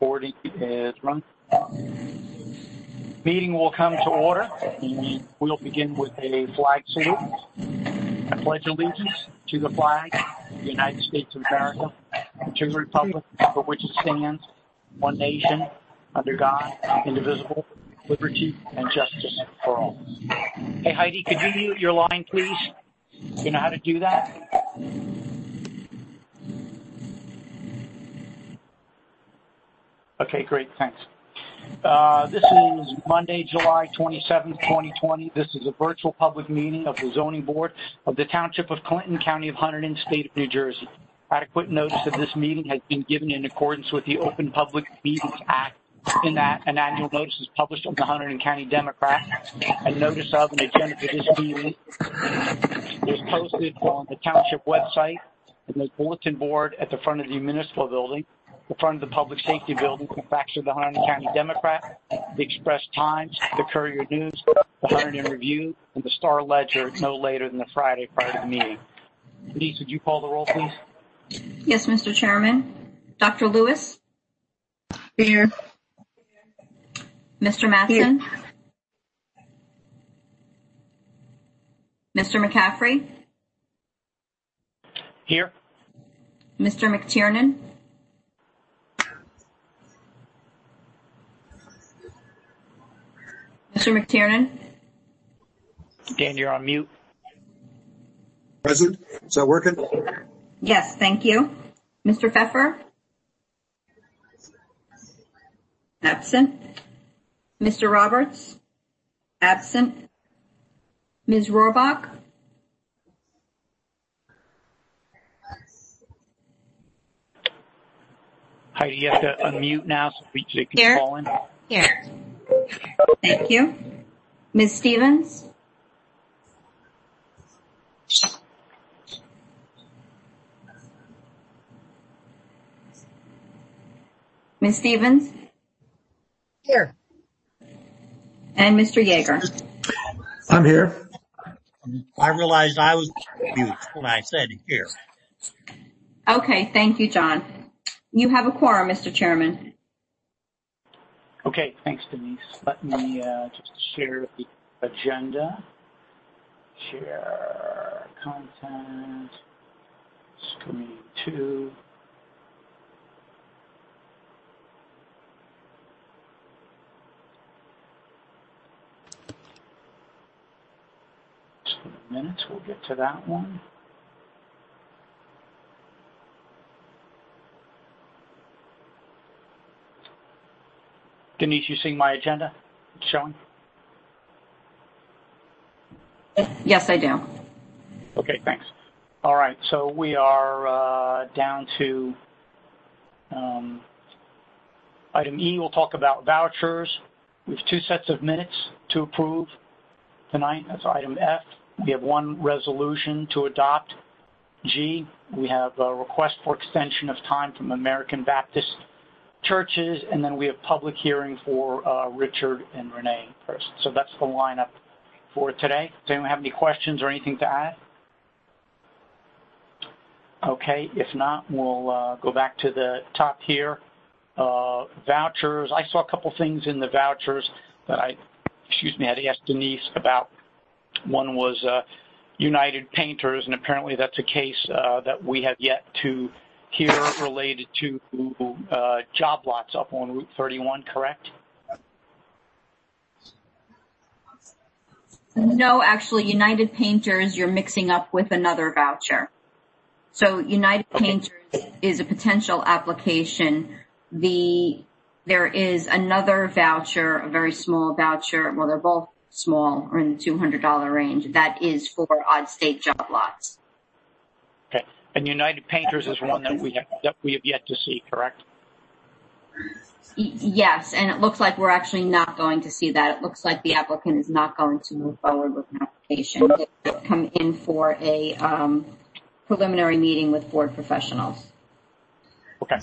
recording is run. Meeting will come to order, and we'll begin with a flag salute. I pledge allegiance to the flag of the United States of America, and to the republic for which it stands, one nation, under God, indivisible, liberty and justice for all. Hey, Heidi, could you mute your line, please? You know how to do that? Okay, great, thanks. This is Monday, July 27th, 2020. This is a virtual public meeting of the Zoning Board of the Township of Clinton, County of Hunterdon, State of New Jersey. Adequate notice of this meeting has been given in accordance with the Open Public Meetings Act, in that an annual notice is published on the Hunterdon County Democrat. A notice of an agenda for this meeting is posted on the Township website and the bulletin board at the front of the Municipal Building, the front of the Public Safety Building, the facts of the Hunterdon County Democrat, the Express Times, the Courier News, the Hunterdon Review, and the Star Ledger no later than the Friday prior to the meeting. Denise, would you call the roll, please? Yes, Mr. Chairman. Dr. Lewis? Here. Mr. Mattson? Here. Mr. McCaffrey? Here. Mr. McTiernan? Mr. McTiernan? Dan, you're on mute. Present. Is that working? Yes, thank you. Mr. Pfeffer? Absent. Mr. Roberts? Absent. Ms. Rohrbach? Heidi, you have to unmute now so they can Here. call in. Here. Thank you. Ms. Stevens? Ms. Stevens? Here. And Mr. Yeager? I'm here. I realized I was mute when I said here. Okay, thank you, John. You have a quorum, Mr. Chairman. Okay, thanks, Denise. Let me just share the agenda. Share content. Screen 2. Just a minute, we'll get to that one. Denise, you seeing my agenda? It's showing? Yes, I do. Okay, thanks. All right, so we are down to item E. We'll talk about vouchers. We have 2 sets of minutes to approve tonight. That's item F. We have 1 resolution to adopt. G, we have a request for extension of time from American Baptist Churches, and then we have public hearing for Richard and Renee first. So that's the lineup for today. Does anyone have any questions or anything to add? Okay, if not, we'll go back to the top here. Vouchers. I saw a couple things in the vouchers that I had to ask Denise about. One was United Painters, and apparently that's a case that we have yet to hear related to job lots up on Route 31, correct? No, actually, United Painters, you're mixing up with another voucher. So United Painters is a potential application. There is another voucher, a very small voucher. Well, they're both small, or in the $200 range. That is for odd state job lots. Okay. And United Painters is one that we have yet to see, correct? Yes, and it looks like we're actually not going to see that. It looks like the applicant is not going to move forward with an application. They come in for a preliminary meeting with board professionals. Okay.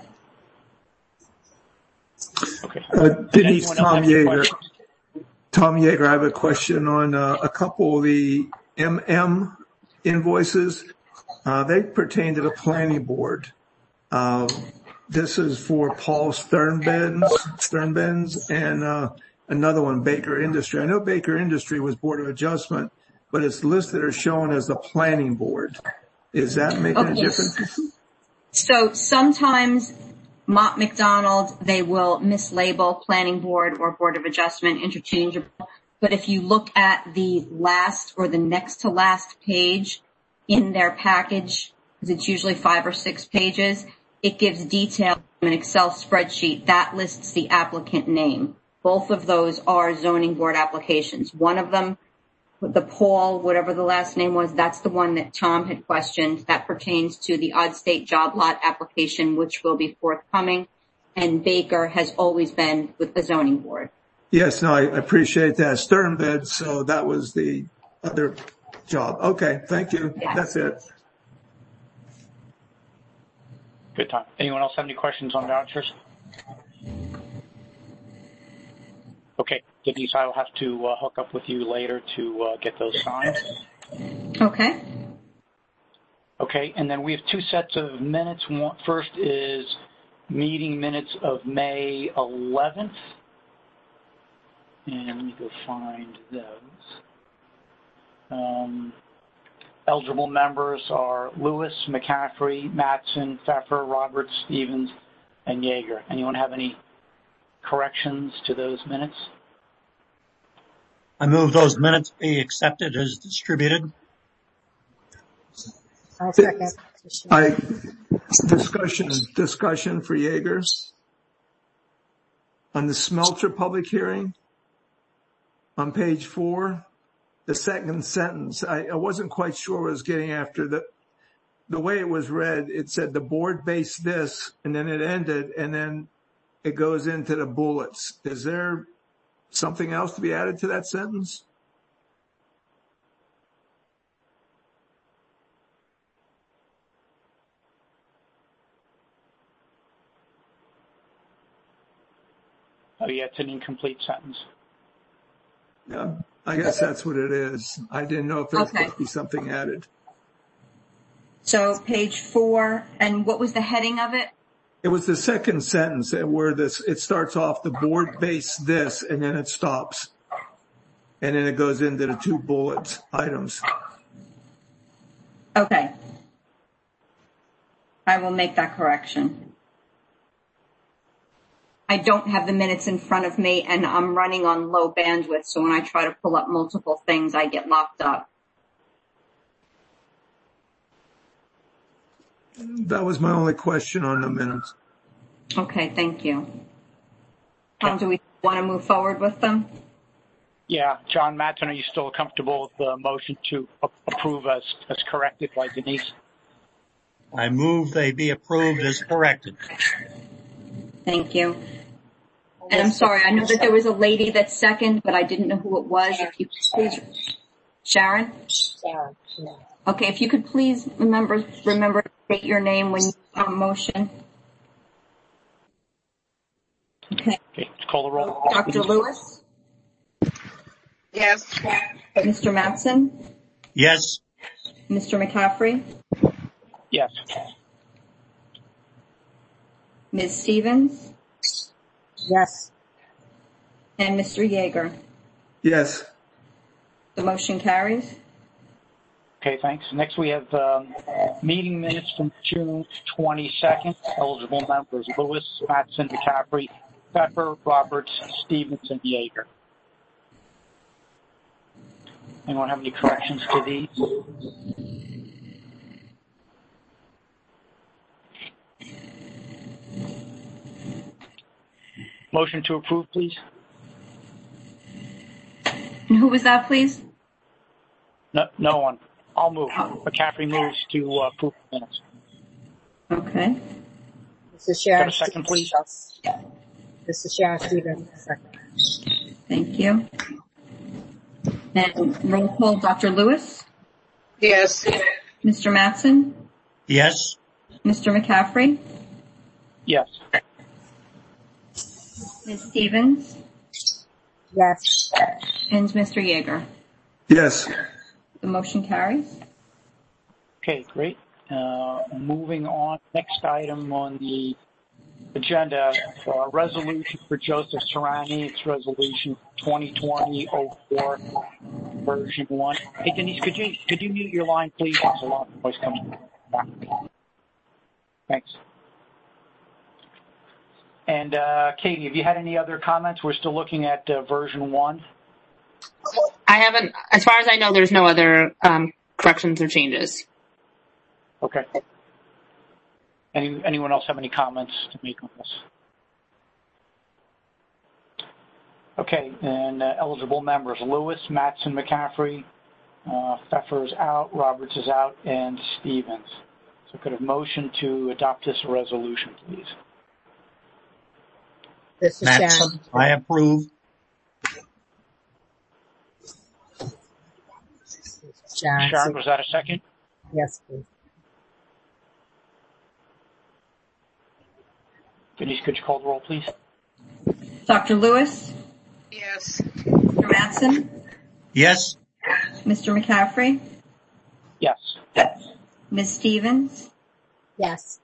Denise, Tom Yeager. Tom Yeager, I have a question on a couple of the MM invoices. They pertain to the planning board. this is for Paul Sternbens, and another one, Baker Industry. I know Baker Industry was Board of Adjustment, but it's listed or shown as the Planning Board. Is that making a difference? So sometimes Mott McDonald, they will mislabel Planning Board or Board of Adjustment interchangeable. But if you look at the last or the next to last page in their package, because it's usually 5 or 6 pages, it gives detail in an Excel spreadsheet that lists the applicant name. Both of those are zoning board applications. One of them, the Paul, whatever the last name was, that's the one that Tom had questioned. That pertains to the odd state job lot application, which will be forthcoming. And Baker has always been with the zoning board. Yes, no, I appreciate that. Sternbed, so that was the other job. Okay, thank you. Yes. That's it. Good time. Anyone else have any questions on vouchers? Okay, Denise, I will have to hook up with you later to get those signed. Okay. Okay, and then we have 2 sets of minutes. First is meeting minutes of May 11th. And let me go find those. Eligible members are Lewis, McCaffrey, Mattson, Pfeffer, Roberts, Stevens, and Yeager. Anyone have any corrections to those minutes? I move those minutes be accepted as distributed. I'll second. Discussion for Yeager on the Smelter public hearing on page 4, the second sentence. I wasn't quite sure what I was getting after. The way it was read, it said the board based this, and then it ended, and then it goes into the bullets. Is there something else to be added to that sentence? Oh, yeah, it's an incomplete sentence. Yeah, I guess that's what it is. I didn't know if there was supposed to be something added. So page 4, and what was the heading of it? It was the second sentence where it starts off, the board based this, and then it stops. And then it goes into the 2 bullet items. Okay. I will make that correction. I don't have the minutes in front of me, and I'm running on low bandwidth, so when I try to pull up multiple things, I get locked up. That was my only question on the minutes. Okay, thank you. Tom, do we want to move forward with them? Yeah, John Mattson, are you still comfortable with the motion to approve as corrected by Denise? I move they be approved as corrected. Thank you. And I'm sorry, I know that there was a lady that seconded, but I didn't know who it was. If you could please, Sharon? Sharon, yeah. Okay, if you could please remember to state your name when you have a motion. Okay. Okay, let's call the roll. Dr. Lewis? Yes. Mr. Mattson? Yes. Mr. McCaffrey? Yes. Ms. Stevens? Yes. And Mr. Yeager? Yes. The motion carries. Okay, thanks. Next we have meeting minutes from June 22nd. Eligible members Lewis, Mattson, McCaffrey, Pfeffer, Roberts, Stevens, and Yeager. Anyone have any corrections to these? Motion to approve, please. And who was that, please? No one. I'll move. McCaffrey moves to approve the minutes. Okay. This is Sharon. Got a second, please? This is Sharon Stevens. Second. Thank you. And roll call, Dr. Lewis? Yes. Mr. Mattson? Yes. Mr. McCaffrey? Yes. Ms. Stevens? Yes. And Mr. Yeager? Yes. The motion carries. Okay, great. Moving on. Next item on the agenda, resolution for Joseph Serrani. It's resolution 2020-04, version 1. Hey, Denise, could you mute your line, please? There's a lot of noise coming back. Thanks. And Katie, have you had any other comments? We're still looking at version 1. I haven't, as far as I know, there's no other corrections or changes. Okay. Anyone else have any comments to make on this? Okay, and eligible members: Lewis, Mattson, McCaffrey, Pfeffer is out, Roberts is out, and Stevens. So could I have a motion to adopt this resolution, please? This is Sharon. Mattson, I approve. Sharon, was that a second? Yes, please. Denise, could you call the roll, please? Dr. Lewis? Yes. Mr. Mattson? Yes. Mr. McCaffrey? Yes. Ms. Stevens? Yes.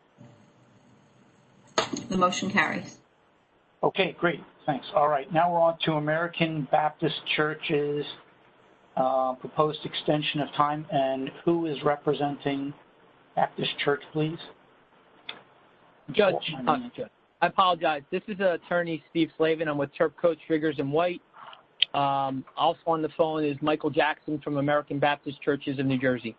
The motion carries. Okay, great. Thanks. All right, now we're on to American Baptist Church's proposed extension of time. And who is representing Baptist Church, please? Judge, I apologize. This is attorney Steve Slavin. I'm with Turp Coach Figures and White. Also on the phone is Michael Jackson from American Baptist Churches of New Jersey.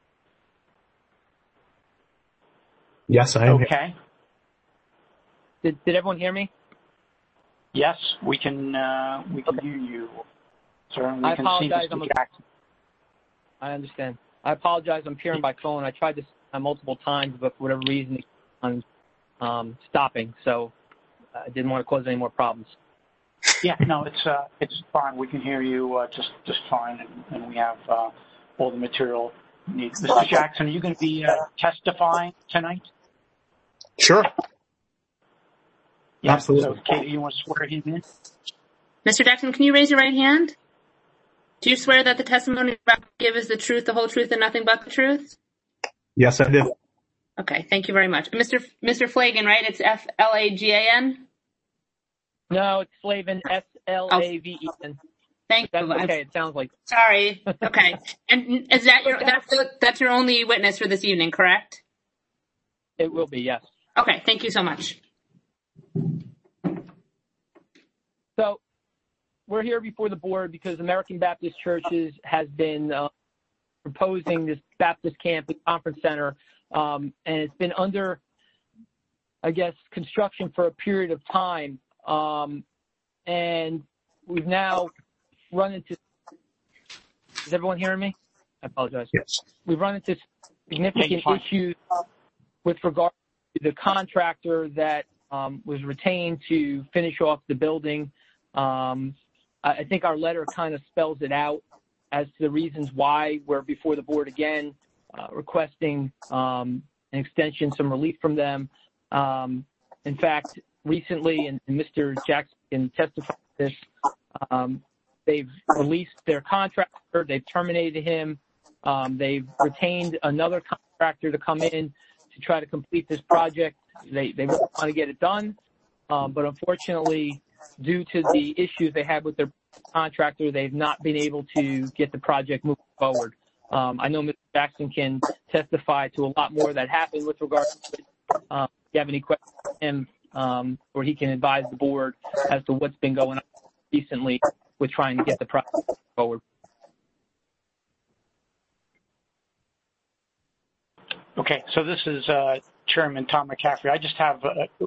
Yes, I am. Okay. Did everyone hear me? Yes, we can hear you, sir. And we I can apologize. see Mr. Jackson. I understand. I apologize. I'm peering by phone. I tried this multiple times, but for whatever reason, I'm stopping. So I didn't want to cause any more problems. Yeah, no, it's fine. We can hear you just fine, and we have all the material we need. Mr. Jackson, are you going to be testifying tonight? Sure. Yeah, absolutely. So, Katie, you want to swear him in? Mr. Jackson, can you raise your right hand? Do you swear that the testimony you're about to give is the truth, the whole truth, and nothing but the truth? Yes, I do. Okay, thank you very much. Mr. Flagan, right? It's Flagan? No, it's Slavin, Slaven. Thank That's you. okay. It sounds like. Sorry. Okay. And is that that's your only witness for this evening, correct? It will be, yes. Okay, thank you so much. So we're here before the board because American Baptist Churches has been proposing this Baptist Camp and Conference Center, and it's been under, I guess, construction for a period of time. And we've now run into, is everyone hearing me? I apologize. Yes. We've run into significant issues with regard to the contractor that was retained to finish off the building. I think our letter kind of spells it out as to the reasons why we're before the board again, requesting an extension, some relief from them. In fact, recently, and Mr. Jackson can testify to this, they've released their contractor, they've terminated him, they've retained another contractor to come in to try to complete this project. They really want to get it done, but unfortunately, due to the issues they had with their contractor, they've not been able to get the project moving forward. I know Mr. Jackson can testify to a lot more that happened with regard to it. If you have any questions for him, or he can advise the board as to what's been going on recently with trying to get the project forward. Okay, so this is Chairman Tom McCaffrey. I just have,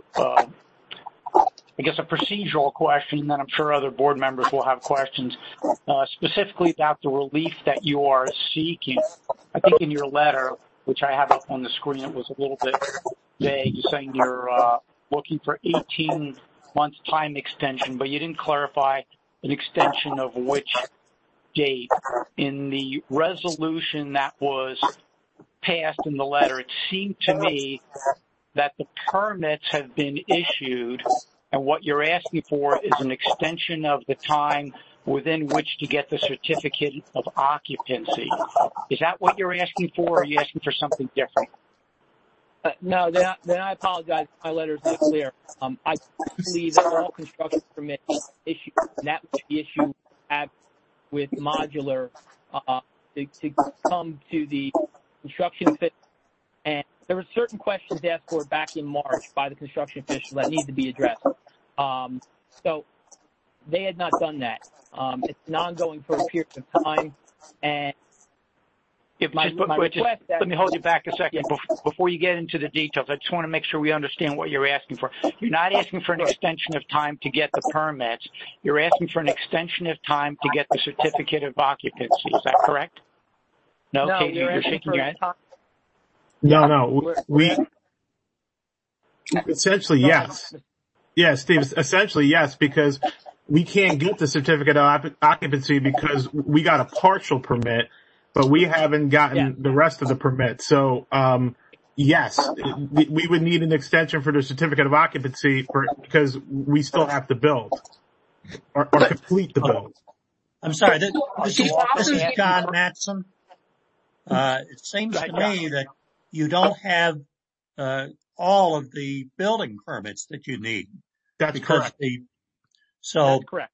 I guess, a procedural question, and then I'm sure other board members will have questions, specifically about the relief that you are seeking. I think in your letter, which I have up on the screen, it was a little bit vague. You're saying you're looking for 18 months time extension, but you didn't clarify an extension of which date. In the resolution that was passed in the letter, it seemed to me that the permits have been issued, and what you're asking for is an extension of the time within which to get the certificate of occupancy. Is that what you're asking for, or are you asking for something different? No, then I apologize. My letter's not clear. I believe that all construction permits issued, and that was the issue we had with modular, to come to the construction official. And there were certain questions asked for back in March by the construction official that need to be addressed. So they had not done that. It's been ongoing for a period of time, and let me hold you back a second. Before you get into the details. I just want to make sure we understand what you're asking for. You're not asking for an extension of time to get the permits. You're asking for an extension of time to get the certificate of occupancy. Is that correct? No, Katie, you're shaking your head. No. We essentially, yes. Yeah, Steve, essentially, yes, because we can't get the certificate of occupancy because we got a partial permit, but we haven't gotten the rest of the permit. So, yes, we would need an extension for the certificate of occupancy because we still have to build or complete the build. I'm sorry, this is John Matson. It seems to me that you don't have all of the building permits that you need. That's correct. That's correct.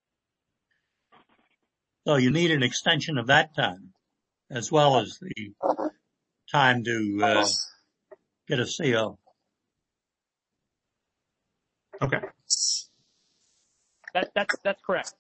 So you need an extension of that time, as well as the time to get a CO. Okay. That's correct.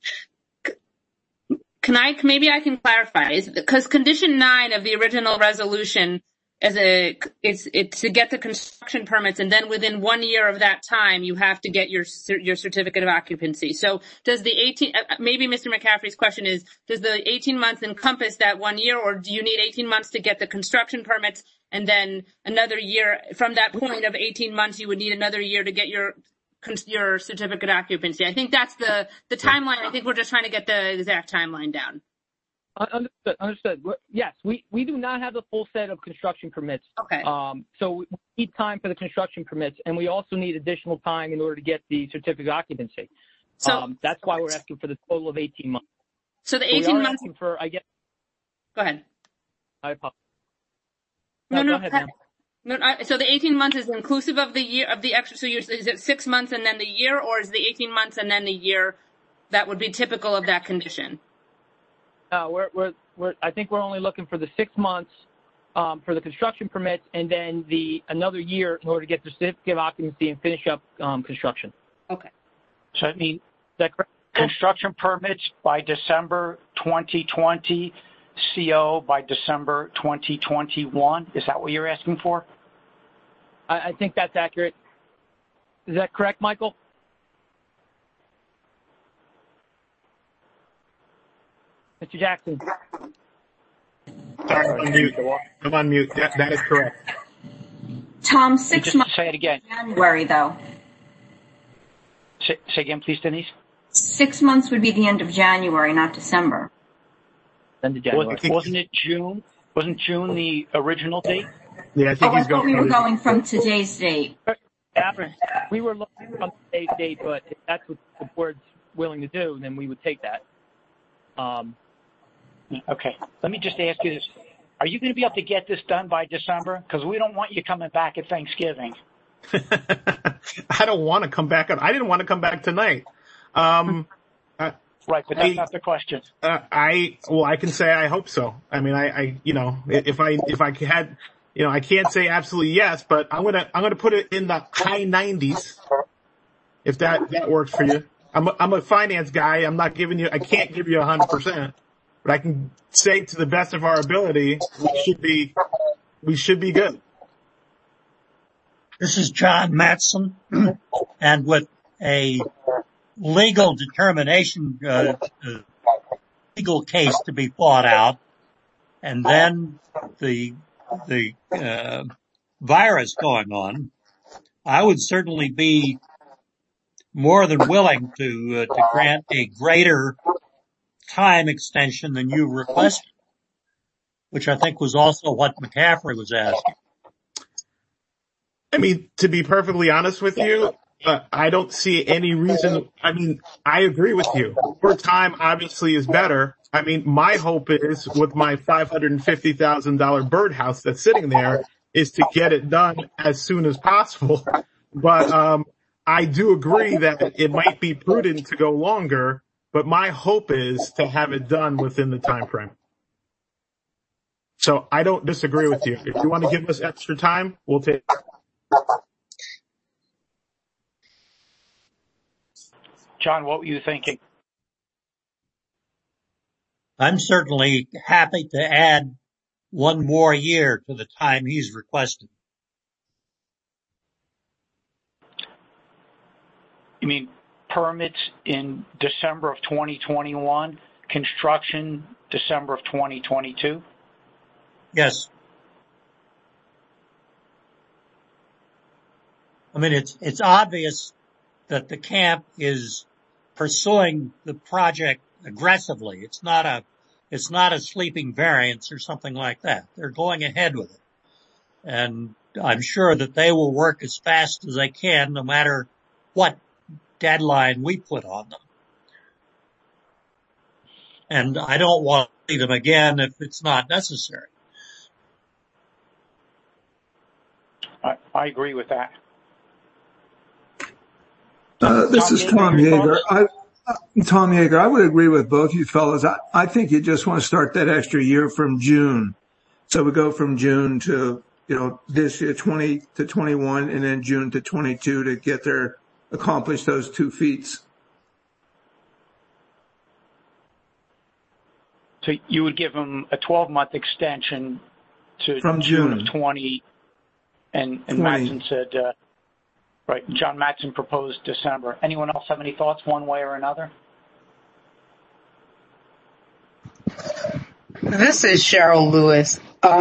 Maybe I can clarify, because condition 9 of the original resolution it's to get the construction permits, and then within 1 year of that time, you have to get your certificate of occupancy. So does the maybe Mr. McCaffrey's question is, does the 18 months encompass that 1 year, or do you need 18 months to get the construction permits, and then another year from that point of 18 months, you would need another year to get your certificate of occupancy? I think that's the timeline. I think we're just trying to get the exact timeline down. Understood. Yes, we do not have the full set of construction permits. Okay. So we need time for the construction permits, and we also need additional time in order to get the certificate of occupancy. So that's why we're asking for the total of 18 months. So the 18 months. For, I guess. Go ahead. I apologize. No. Go ahead, ma'am. No, so the 18 months is inclusive of the year, of the extra, so is it 6 months and then the year, or is the 18 months and then the year that would be typical of that condition? I think we're only looking for the 6 months for the construction permits, and then another year in order to get the certificate of occupancy and finish up construction. Okay. So I mean, is that correct? Construction permits by December 2020, CO by December 2021. Is that what you're asking for? I think that's accurate. Is that correct, Michael? Mr. Jackson. Sorry, I'm on mute. That is correct. Tom, 6 months. Say it again. January, though. Say again, please, Denise. 6 months would be the end of January, not December. End of January. Wasn't it June? Wasn't June the original date? Yeah, I think I thought we were going from today's date. We were looking from today's date, but if that's what the board's willing to do, then we would take that. Okay. Let me just ask you this. Are you going to be able to get this done by December? Because we don't want you coming back at Thanksgiving. I don't want to come back. I didn't want to come back tonight. Right, but that's not the question. I can say I hope so. I mean, if I had, I can't say absolutely yes, but I'm gonna put it in the high 90s. If that works for you. I'm a finance guy. I can't give you 100%, but I can say to the best of our ability, we should be good. This is John Matson, and with a legal determination, legal case to be fought out, and then the virus going on, I would certainly be more than willing to grant a greater time extension than you requested, which I think was also what McCaffrey was asking. I mean, to be perfectly honest with you, I don't see any reason. I mean, I agree with you. More time obviously is better. I mean, my hope is with my $550,000 birdhouse that's sitting there is to get it done as soon as possible. But, I do agree that it might be prudent to go longer, but my hope is to have it done within the time frame. So I don't disagree with you. If you want to give us extra time, we'll take it. John, what were you thinking? I'm certainly happy to add one more year to the time he's requested. You mean permits in December of 2021, construction December of 2022? Yes. I mean, it's obvious that the camp is pursuing the project aggressively. It's not a sleeping variance or something like that. They're going ahead with it. And I'm sure that they will work as fast as they can, no matter what deadline we put on them. And I don't want to see them again if it's not necessary. I agree with that. This is Tom Yeager. Tom Yeager, I would agree with both you fellas. I think you just want to start that extra year from June. So we go from June to, this year, 20 to 21, and then June to 22 to accomplish those 2 feats. So you would give them a 12-month extension to from June of 20, and 20. Mattson said, right, John Mattson proposed December. Anyone else have any thoughts one way or another? This is Cheryl Lewis.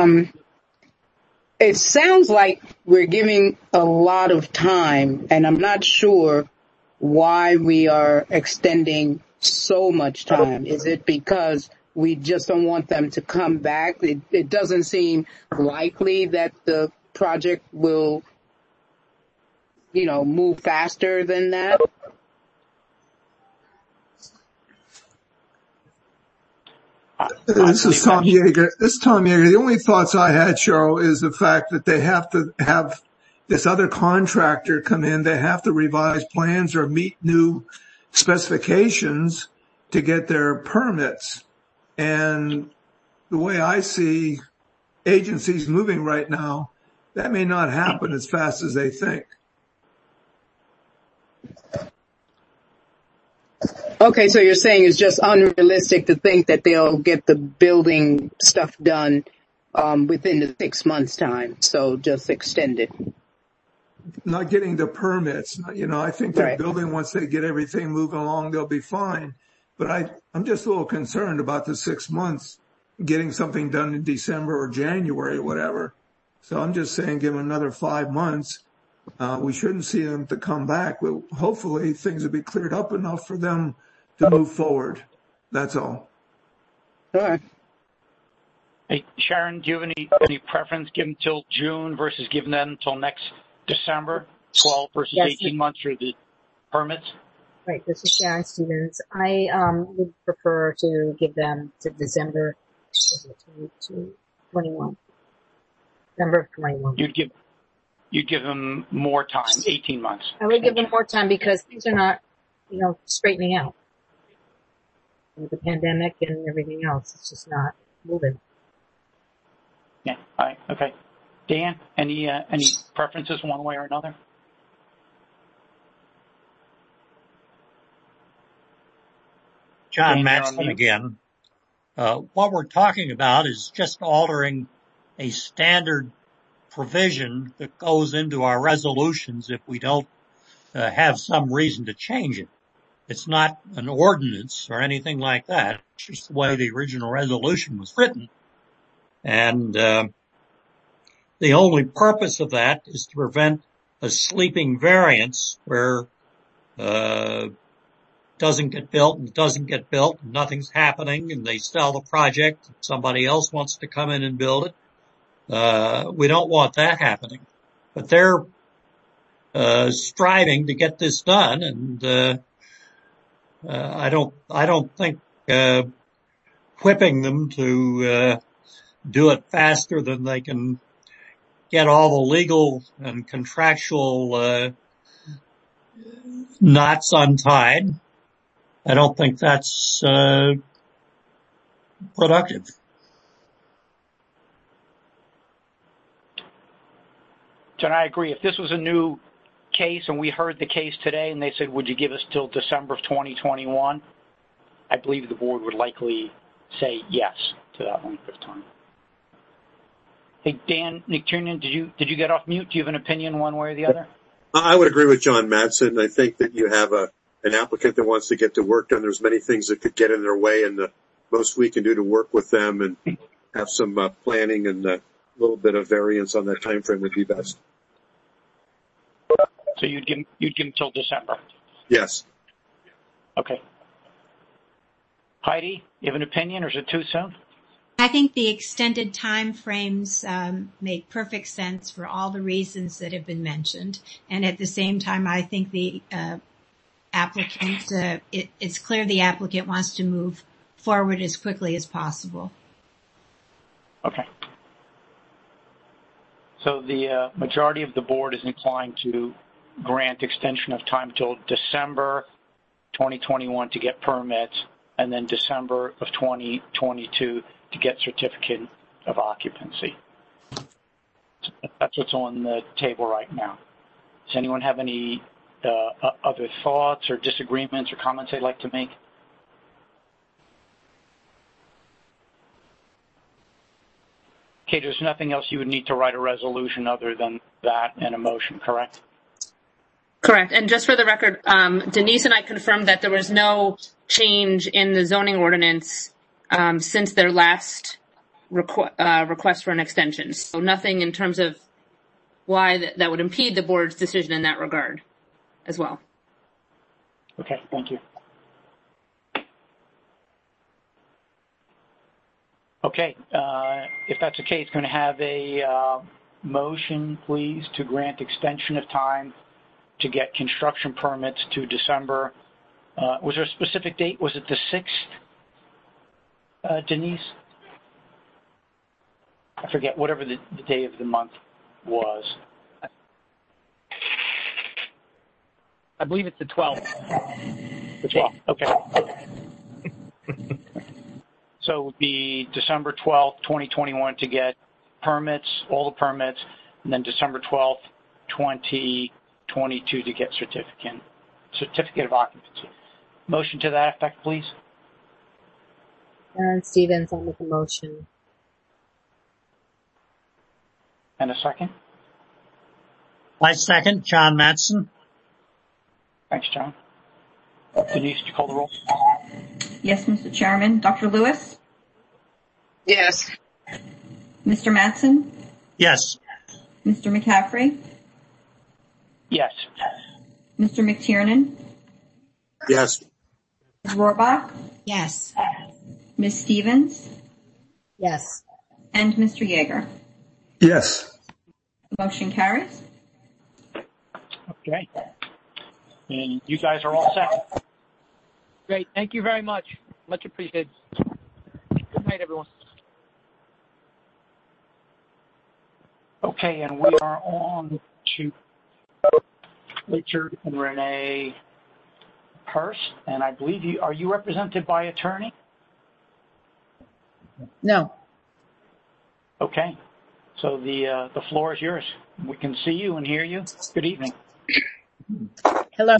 It sounds like we're giving a lot of time, and I'm not sure why we are extending so much time. Is it because we just don't want them to come back? It doesn't seem likely that the project will, move faster than that. This is Tom Yeager. The only thoughts I had, Cheryl, is the fact that they have to have this other contractor come in. They have to revise plans or meet new specifications to get their permits. And the way I see agencies moving right now, that may not happen as fast as they think. Okay, so you're saying it's just unrealistic to think that they'll get the building stuff done within the 6 months' time, so just extend it. Not getting the permits, I think they're Right. building, once they get everything moving along, they'll be fine. But I'm just a little concerned about the 6 months, getting something done in December or January or whatever. So I'm just saying give them another 5 months. We shouldn't see them to come back. Well, hopefully things will be cleared up enough for them to move forward. That's all. All right. Hey, Sharon, do you have any preference? Give them till June versus giving them till next December, 12 versus Yes. 18 months for the permits? Right, this is Sharon Stevens. I would prefer to give them to December 21. December of 21. You'd give them more time, 18 months. I would give them more time because things are not, straightening out. With the pandemic and everything else, it's just not moving. Yeah. All right. Okay. Dan, any preferences one way or another? John Dan, you're on Mattson mute. again. What we're talking about is just altering a standard provision that goes into our resolutions if we don't have some reason to change it. It's not an ordinance or anything like that. It's just the way the original resolution was written. And the only purpose of that is to prevent a sleeping variance where doesn't get built and nothing's happening and they sell the project. Somebody else wants to come in and build it. We don't want that happening. But they're striving to get this done, and I don't think whipping them to do it faster than they can get all the legal and contractual knots untied, I don't think that's productive. John, I agree. If this was a new case and we heard the case today and they said, would you give us till December of 2021? I believe the board would likely say yes to that length of time. Hey, Dan McTiernan, did you get off mute? Do you have an opinion one way or the other? I would agree with John Madsen. I think that you have an applicant that wants to get the work done. There's many things that could get in their way, and the most we can do to work with them and have some planning and a little bit of variance on that time frame would be best. So you'd give them till December? Yes. Okay. Heidi, you have an opinion, or is it too soon? I think the extended time frames make perfect sense for all the reasons that have been mentioned. And at the same time, I think the applicant, it's clear the applicant wants to move forward as quickly as possible. Okay. So the majority of the board is inclined to grant extension of time till December 2021 to get permits, and then December of 2022 to get certificate of occupancy. That's what's on the table right now. Does anyone have any other thoughts or disagreements or comments they'd like to make? Okay, there's nothing else you would need to write a resolution other than that and a motion, correct? Correct. And just for the record, Denise and I confirmed that there was no change in the zoning ordinance since their last request for an extension. So nothing in terms of why that would impede the board's decision in that regard as well. Okay, thank you. Okay, if that's the case, going to have a motion, please, to grant extension of time to get construction permits to December. Was there a specific date? Was it the 6th, Denise? I forget, whatever the day of the month was. I believe it's the 12th. The 12th, okay. So it would be December 12th, 2021 to get permits, all the permits, and then December 12th, 2022 to get certificate of occupancy. Motion to that effect, please. Aaron Stevens, I'll make a motion. And a second? I second. John Madsen. Thanks, John. Denise, would you call the roll? Yes, Mr. Chairman. Dr. Lewis? Yes. Mr. Madsen? Yes. Mr. McCaffrey? Yes. Mr. McTiernan? Yes. Ms. Rohrbach? Yes. Ms. Stevens? Yes. And Mr. Yeager? Yes. Motion carries. Okay. And you guys are all set. Great. Thank you very much. Much appreciated. Good night, everyone. Okay, and we are on to Richard and Renee Hurst, and I believe are you represented by attorney? No. Okay, so the floor is yours. We can see you and hear you. Good evening. Hello.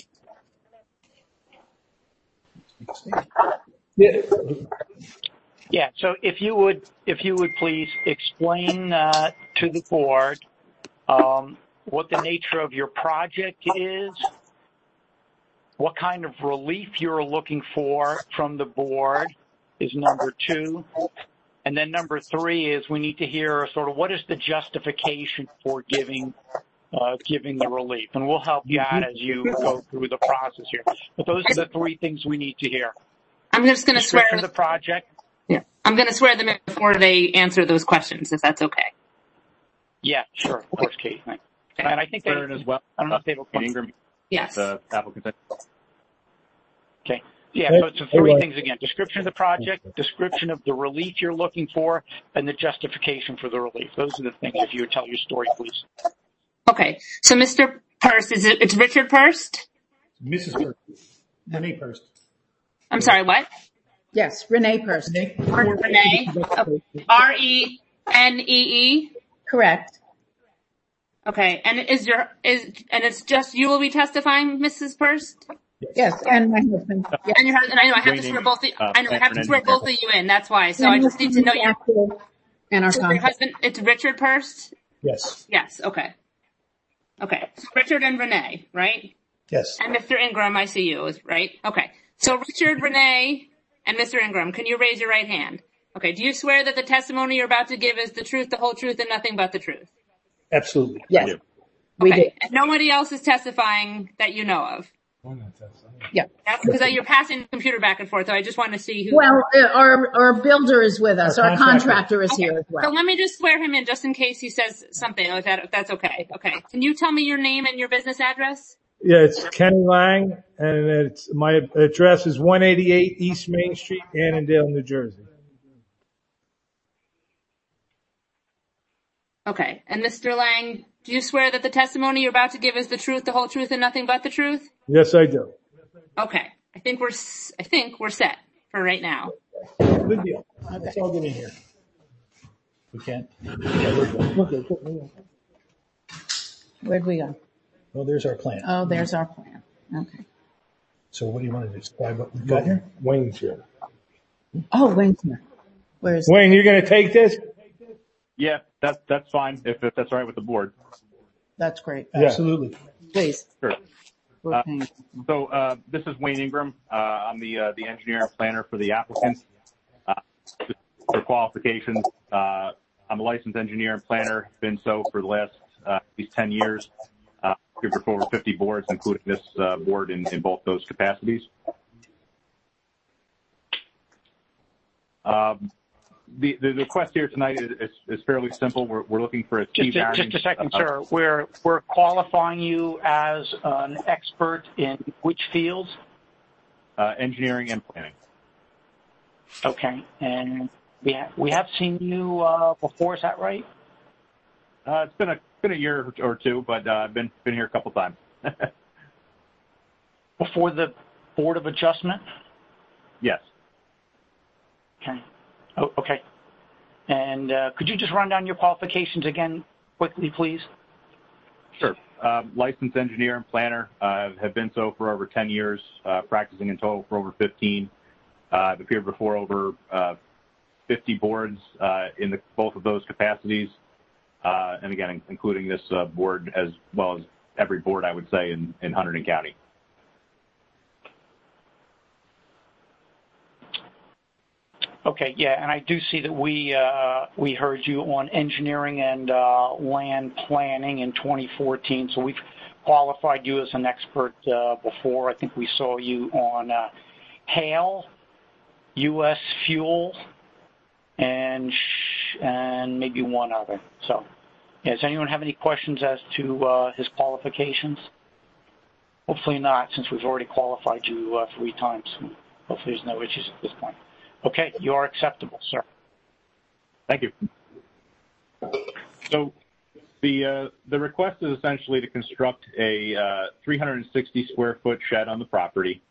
Yeah, so if you would please explain to the board what the nature of your project is, what kind of relief you're looking for from the board is number 2. And then number 3 is we need to hear sort of what is the justification for giving the relief. And we'll help you out as you go through the process here. But those are the 3 things we need to hear. I'm just going to swear the project. Yeah, I'm going to swear them in before they answer those questions, if that's okay. Yeah, sure, of course, Kate. Thanks. And I think as well. I don't know if they have a question. Ingram. Yes. The applicant. Okay. Yeah, so it's three things again. Description of the project, description of the relief you're looking for, and the justification for the relief. Those are the things, if you would tell your story, please. Okay. So Mr. Purst, it's Richard Purst? Mrs. Purst. Renee Purst. I'm sorry, what? Yes, Renee Purst. Renee? R-E-N-E-E? Correct. Okay. And it's just you will be testifying, Mrs. Purst? Yes, and my husband. Yes. And your husband. I know I have to swear both. I have to swear both of you in. That's why. So I just need to know your and our husband. It's Richard Purst. Yes. Yes. Okay. Okay. So Richard and Renee, right? Yes. And Mr. Ingram, I see you, right? Okay. So Richard, Renee, and Mr. Ingram, can you raise your right hand? Okay. Do you swear that the testimony you're about to give is the truth, the whole truth, and nothing but the truth? Absolutely. Yes. Okay. We do. And nobody else is testifying that you know of? Yeah. Because you're passing the computer back and forth, so I just want to see who. Well, our builder is with us. Our contractor is here as well. So let me just swear him in just in case he says something like that, if that's okay. Okay. Can you tell me your name and your business address? Yeah, it's Kenny Lang, and my address is 188 East Main Street, Annandale, New Jersey. Okay. And Mr. Lang, do you swear that the testimony you're about to give is the truth, the whole truth, and nothing but the truth? Yes, I do. Okay. I think we're set for right now. Good deal. Let's all get in here. We can't. Okay. Where'd we go? Well, there's our plan. Oh, there's our plan. Okay. So what do you want to describe what we've got here? Wayne's here. Oh, Wayne's here. Where is Wayne, you're going to take this? Yeah, that's fine if that's all right with the board. That's great. Yeah. Absolutely. Please. Sure. This is Wayne Ingram. I'm the engineer and planner for the applicant. For qualifications, I'm a licensed engineer and planner. Been so for the last at least 10 years. For over 50 boards, including this board in both those capacities. The request here tonight is fairly simple. We're looking for a T variance. Just a second, sir. We're qualifying you as an expert in which fields? Engineering and planning. Okay, and we have seen you before. Is that right? It's been a year or two, but I've been here a couple times. Before the Board of Adjustment? Yes. Okay. Oh, okay. And could you just run down your qualifications again quickly, please? Sure. Licensed engineer and planner. Have been so for over 10 years, practicing in total for over 15. I've appeared before over 50 boards in both of those capacities. And again, including this board as well as every board, I would say, in Hunterdon County. Okay, yeah, and I do see that we heard you on engineering and land planning in 2014, so we've qualified you as an expert before. I think we saw you on Hale, U.S. Fuel, and maybe one other. So, yeah, does anyone have any questions as to his qualifications? Hopefully not, since we've already qualified you 3 times. Hopefully there's no issues at this point. Okay, you are acceptable, sir. Thank you. So the request is essentially to construct a 360 square foot shed on the property.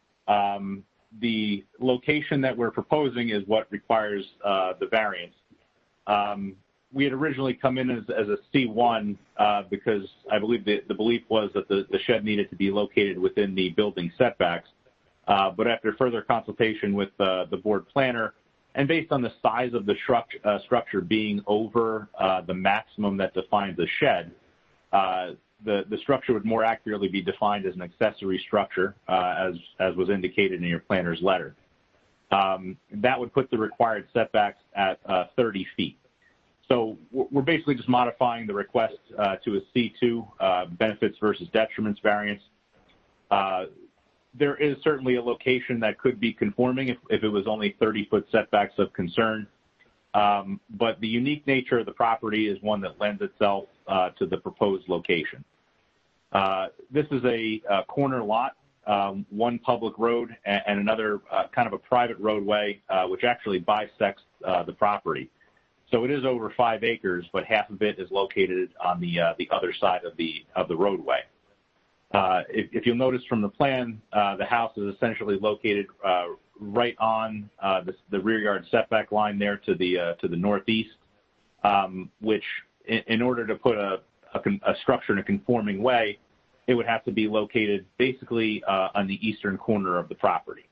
The location that we're proposing is what requires the variance. We had originally come in as a C1 because I believe the belief was that the shed needed to be located within the building setbacks. But after further consultation with the board planner, and based on the size of the structure being over the maximum that defines a shed, the structure would more accurately be defined as an accessory structure, as was indicated in your planner's letter. That would put the required setbacks at 30 feet. So we're basically just modifying the request to a C2, benefits versus detriments variance. There is certainly a location that could be conforming if it was only 30-foot setbacks of concern. But the unique nature of the property is one that lends itself to the proposed location. This is a corner lot one public road and another kind of a private roadway, which actually bisects the property. So it is over 5 acres, but half of it is located on the other side of the roadway. If you'll notice from the plan, the house is essentially located right on the rear yard setback line there to the northeast, which in order to put a structure in a conforming way, it would have to be located basically on the eastern corner of the property.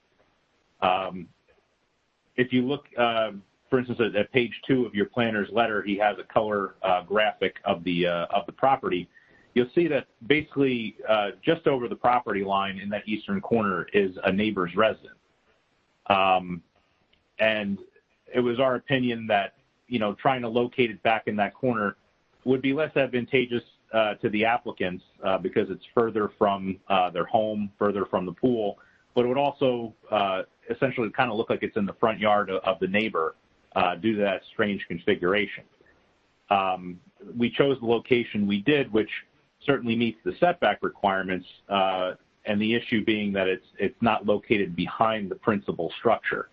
If you look, for instance, at page 2 of your planner's letter, he has a color graphic of the property. You'll see that basically just over the property line in that eastern corner is a neighbor's residence. And it was our opinion that, trying to locate it back in that corner would be less advantageous to the applicants because it's further from their home, further from the pool, but it would also essentially kind of look like it's in the front yard of the neighbor due to that strange configuration. We chose the location we did, which certainly meets the setback requirements, and the issue being that it's not located behind the principal structure.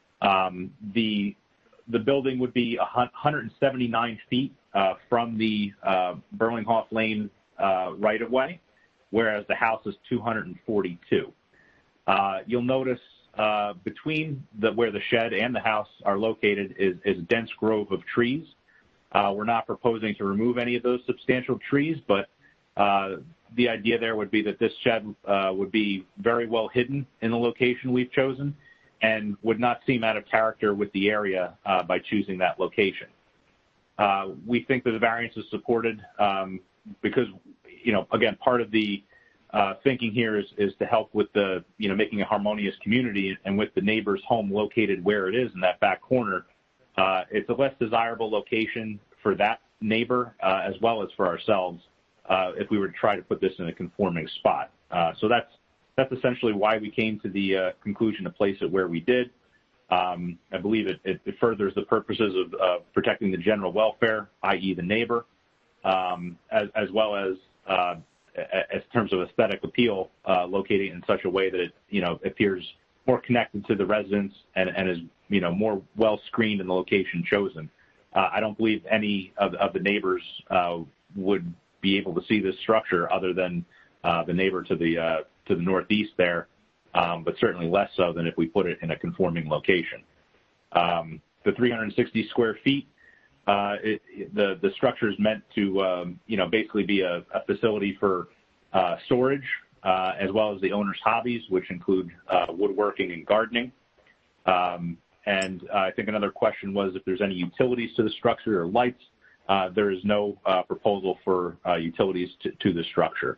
The building would be 179 feet from the Burlinghoff Lane right-of-way, whereas the house is 242. You'll notice between where the shed and the house are located is a dense grove of trees. We're not proposing to remove any of those substantial trees, but the idea there would be that this shed would be very well hidden in the location we've chosen and would not seem out of character with the area by choosing that location. We think that the variance is supported because, again, part of the thinking here is to help with the, making a harmonious community, and with the neighbor's home located where it is in that back corner, it's a less desirable location for that neighbor as well as for ourselves if we were to try to put this in a conforming spot. So that's essentially why we came to the conclusion to place it where we did. I believe it furthers the purposes of protecting the general welfare, i.e. the neighbor, as well as terms of aesthetic appeal, locating it in such a way that it appears more connected to the residents and is more well screened in the location chosen. I don't believe any of the neighbors would be able to see this structure other than the neighbor to the northeast there, but certainly less so than if we put it in a conforming location. The 360 square feet, the structure is meant to, basically be a facility for storage, as well as the owner's hobbies, which include woodworking and gardening. And I think another question was if there's any utilities to the structure or lights. There is no proposal for utilities to the structure.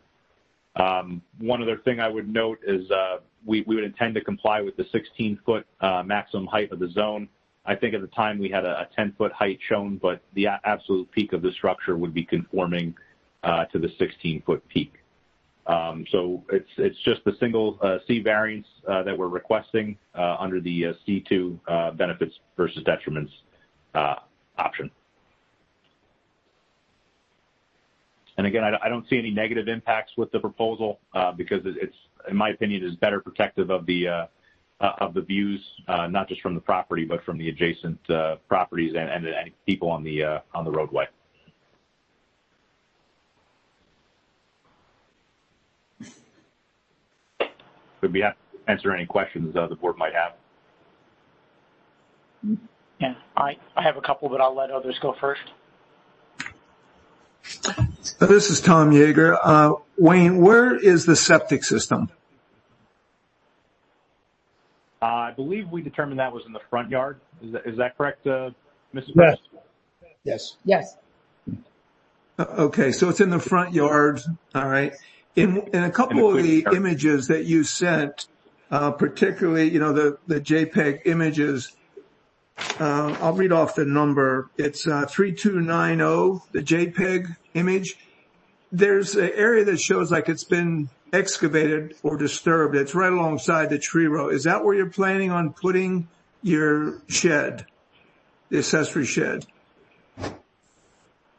One other thing I would note is we would intend to comply with the 16-foot maximum height of the zone. I think at the time we had a 10-foot height shown, but the absolute peak of the structure would be conforming to the 16-foot peak. So it's just the single C variance that we're requesting under the C2 benefits versus detriments option. And again, I don't see any negative impacts with the proposal because it's, in my opinion, is better protective of the views, not just from the property, but from the adjacent properties and any people on the roadway. Would be happy to answer any questions the board might have. Yeah, I have a couple, but I'll let others go first. This is Tom Yeager. Wayne, where is the septic system? I believe we determined that was in the front yard. Is that correct, Mr. Yes. Yes. Yes. Okay, so it's in the front yard. All right. In a couple of the images that you sent, particularly, the JPEG images, I'll read off the number. It's 3290, the JPEG image. There's an area that shows like it's been excavated or disturbed. It's right alongside the tree row. Is that where you're planning on putting your shed, the accessory shed?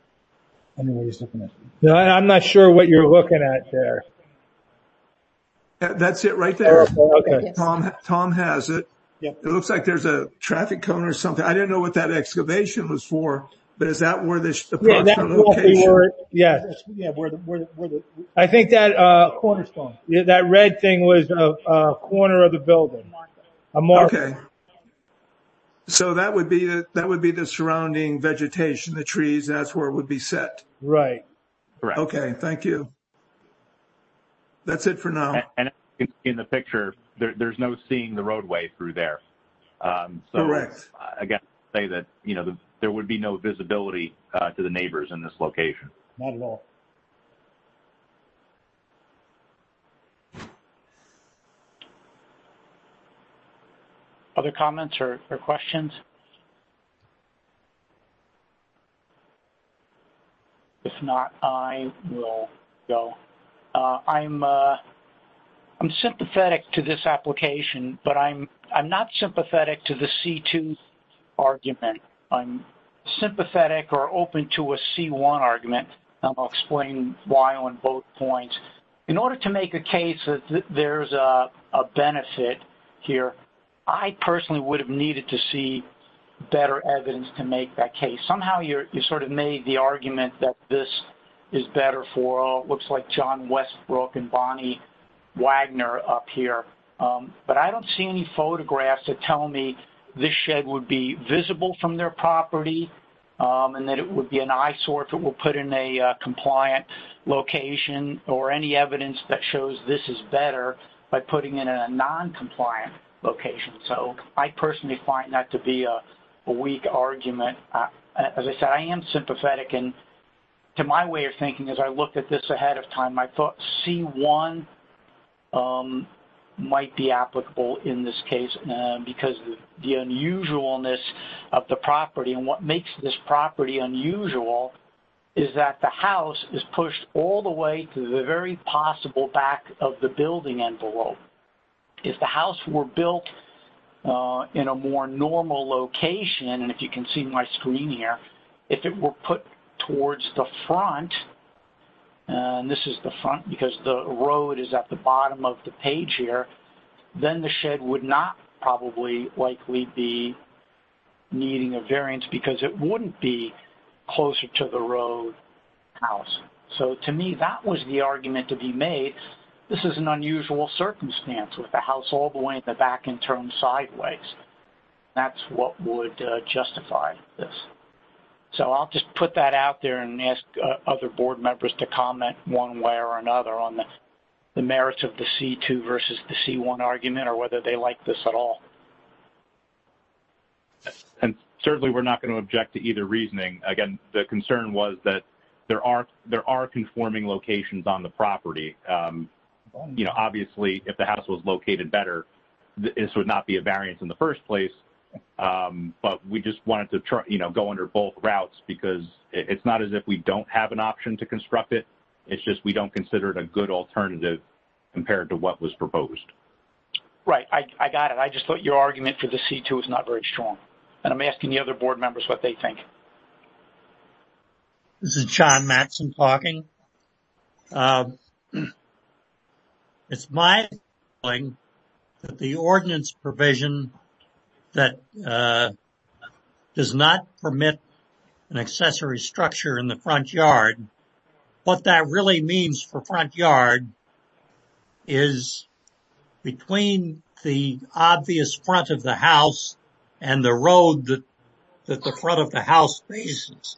No, I'm not sure what you're looking at there. That's it right there. Okay. Tom has it. Yep. It looks like there's a traffic cone or something. I didn't know what that excavation was for, but is that where the Yeah, that's approximate roughly location? where yes. Yeah, where the I think that, cornerstone. Yeah, that red thing was a corner of the building. A mark. Okay. So that would be the surrounding vegetation, the trees. That's where it would be set. Right. Correct. Okay. Thank you. That's it for now. And in the picture, there's no seeing the roadway through there. So Correct. Again, say that, there would be no visibility to the neighbors in this location. not at all. Other comments or questions? If not, I will go. I'm sympathetic to this application, but I'm not sympathetic to the C2 argument. I'm sympathetic or open to a C1 argument, and I'll explain why on both points. In order to make a case that there's a benefit here, I personally would have needed to see better evidence to make that case. Somehow you sort of made the argument that this is better for, looks like John Westbrook and Bonnie Wagner up here. But I don't see any photographs that tell me this shed would be visible from their property, and that it would be an eyesore if it were put in a compliant location, or any evidence that shows this is better by putting it in a non-compliant location. So I personally find that to be a weak argument. As I said, I am sympathetic, and to my way of thinking, as I looked at this ahead of time, I thought C1 might be applicable in this case because the unusualness of the property, and what makes this property unusual is that the house is pushed all the way to the very possible back of the building envelope. If the house were built in a more normal location, and if you can see my screen here, if it were put towards the front, and this is the front because the road is at the bottom of the page here, then the shed would not probably likely be needing a variance because it wouldn't be closer to the road house. So to me, that was the argument to be made. This is an unusual circumstance with the house all the way in the back and turned sideways. That's what would justify this. So I'll just put that out there and ask other board members to comment one way or another on the merits of the C2 versus the C1 argument, or whether they like this at all. And certainly we're not going to object to either reasoning. Again, the concern was that there are conforming locations on the property. Obviously, if the house was located better, this would not be a variance in the first place. But we just wanted to try, go under both routes, because it's not as if we don't have an option to construct it. It's just we don't consider it a good alternative compared to what was proposed. Right, I got it. I just thought your argument for the C2 is not very strong. And I'm asking the other board members what they think. This is John Matson talking. It's my feeling that the ordinance provision that does not permit an accessory structure in the front yard, what that really means for front yard is between the obvious front of the house and the road that the front of the house faces.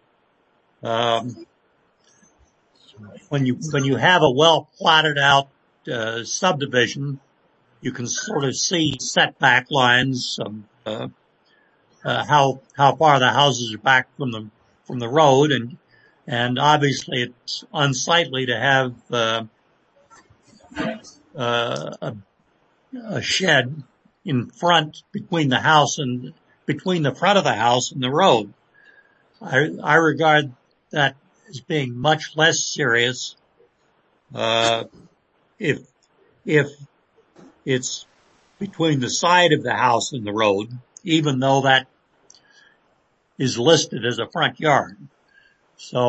When you have a well plotted out subdivision, you can sort of see setback lines, how far the houses are back from the road, and obviously it's unsightly to have a shed in front between the house and between the front of the house and the road. I regard that as being much less serious if it's between the side of the house and the road, even though that is listed as a front yard.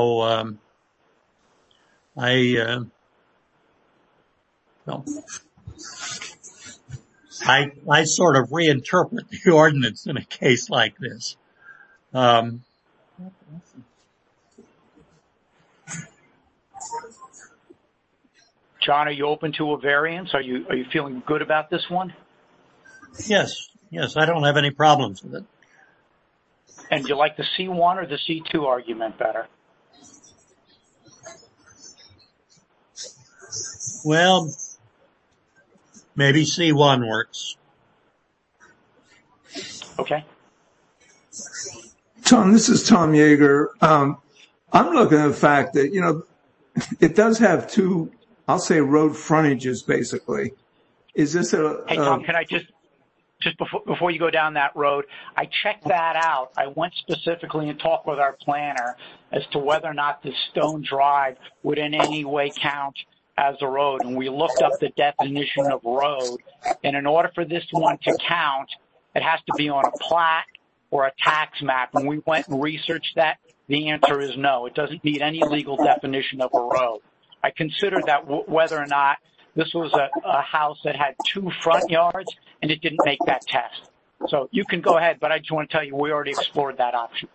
So I sort of reinterpret the ordinance in a case like this. John, are you open to a variance? Are you feeling good about this one? Yes, I don't have any problems with it. And do you like the C1 or the C2 argument better? Well, maybe C1 works. Okay. Tom, this is Tom Yeager. I'm looking at the fact that, it does have two, I'll say, road frontages, basically. Is this Hey, Tom, can I just before you go down that road, I checked that out. I went specifically and talked with our planner as to whether or not this stone drive would in any way count as a road. And we looked up the definition of road. And in order for this one to count, it has to be on a plat or a tax map. And we went and researched that. The answer is no. It doesn't meet any legal definition of a road. I considered that whether or not this was a house that had two front yards, and it didn't make that test. So you can go ahead, but I just want to tell you we already explored that option.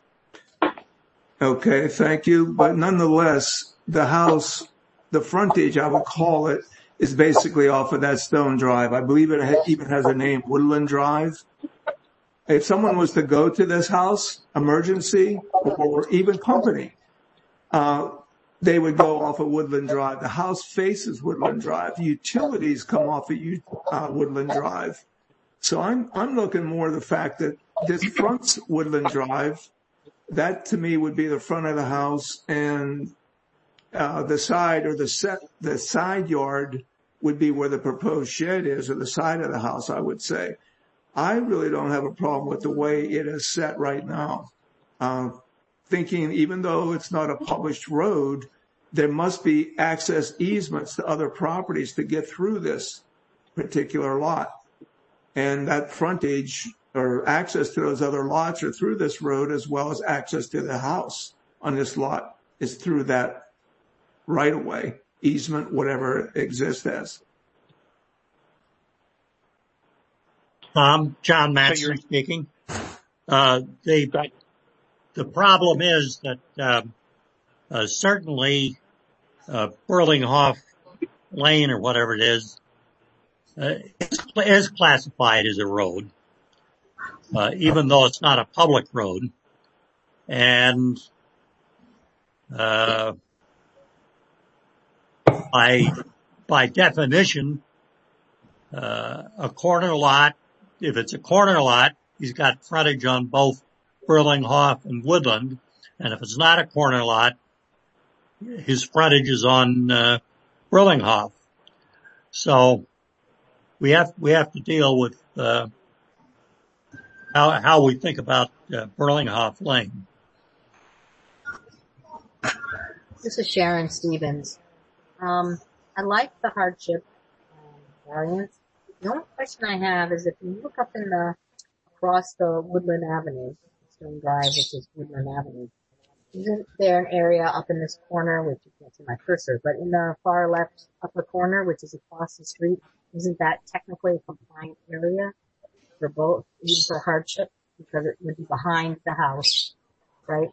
Okay, thank you. But nonetheless, the house, the frontage, I would call it, is basically off of that stone drive. I believe it even has a name, Woodland Drive. If someone was to go to this house, emergency, or even company, they would go off of Woodland Drive. The house faces Woodland Drive. The utilities come off of Woodland Drive. So I'm looking more at the fact that this fronts Woodland Drive. That to me would be the front of the house, and the side or the side yard would be where the proposed shed is, or the side of the house, I would say. I really don't have a problem with the way it is set right now. Thinking even though it's not a published road, there must be access easements to other properties to get through this particular lot. And that frontage or access to those other lots are through this road, as well as access to the house on this lot is through that right of way, easement, whatever it exists as. John Matson speaking. The problem is that certainly Burlinghoff Lane or whatever it is classified as a road, even though it's not a public road. And by definition, a corner lot, if it's a corner lot, he's got frontage on both Burlinghoff and Woodland. And if it's not a corner lot, his frontage is on Burlinghoff. So we have to deal with how we think about Burlinghoff Lane. This is Sharon Stevens. I like the hardship variance. The only question I have is if you look up across the Woodland Avenue, Stone Drive, which is Woodland Avenue, isn't there an area up in this corner, which you can't see my cursor, but in the far left upper corner, which is across the street, isn't that technically a compliant area for both, even for hardship, because it would be behind the house, right?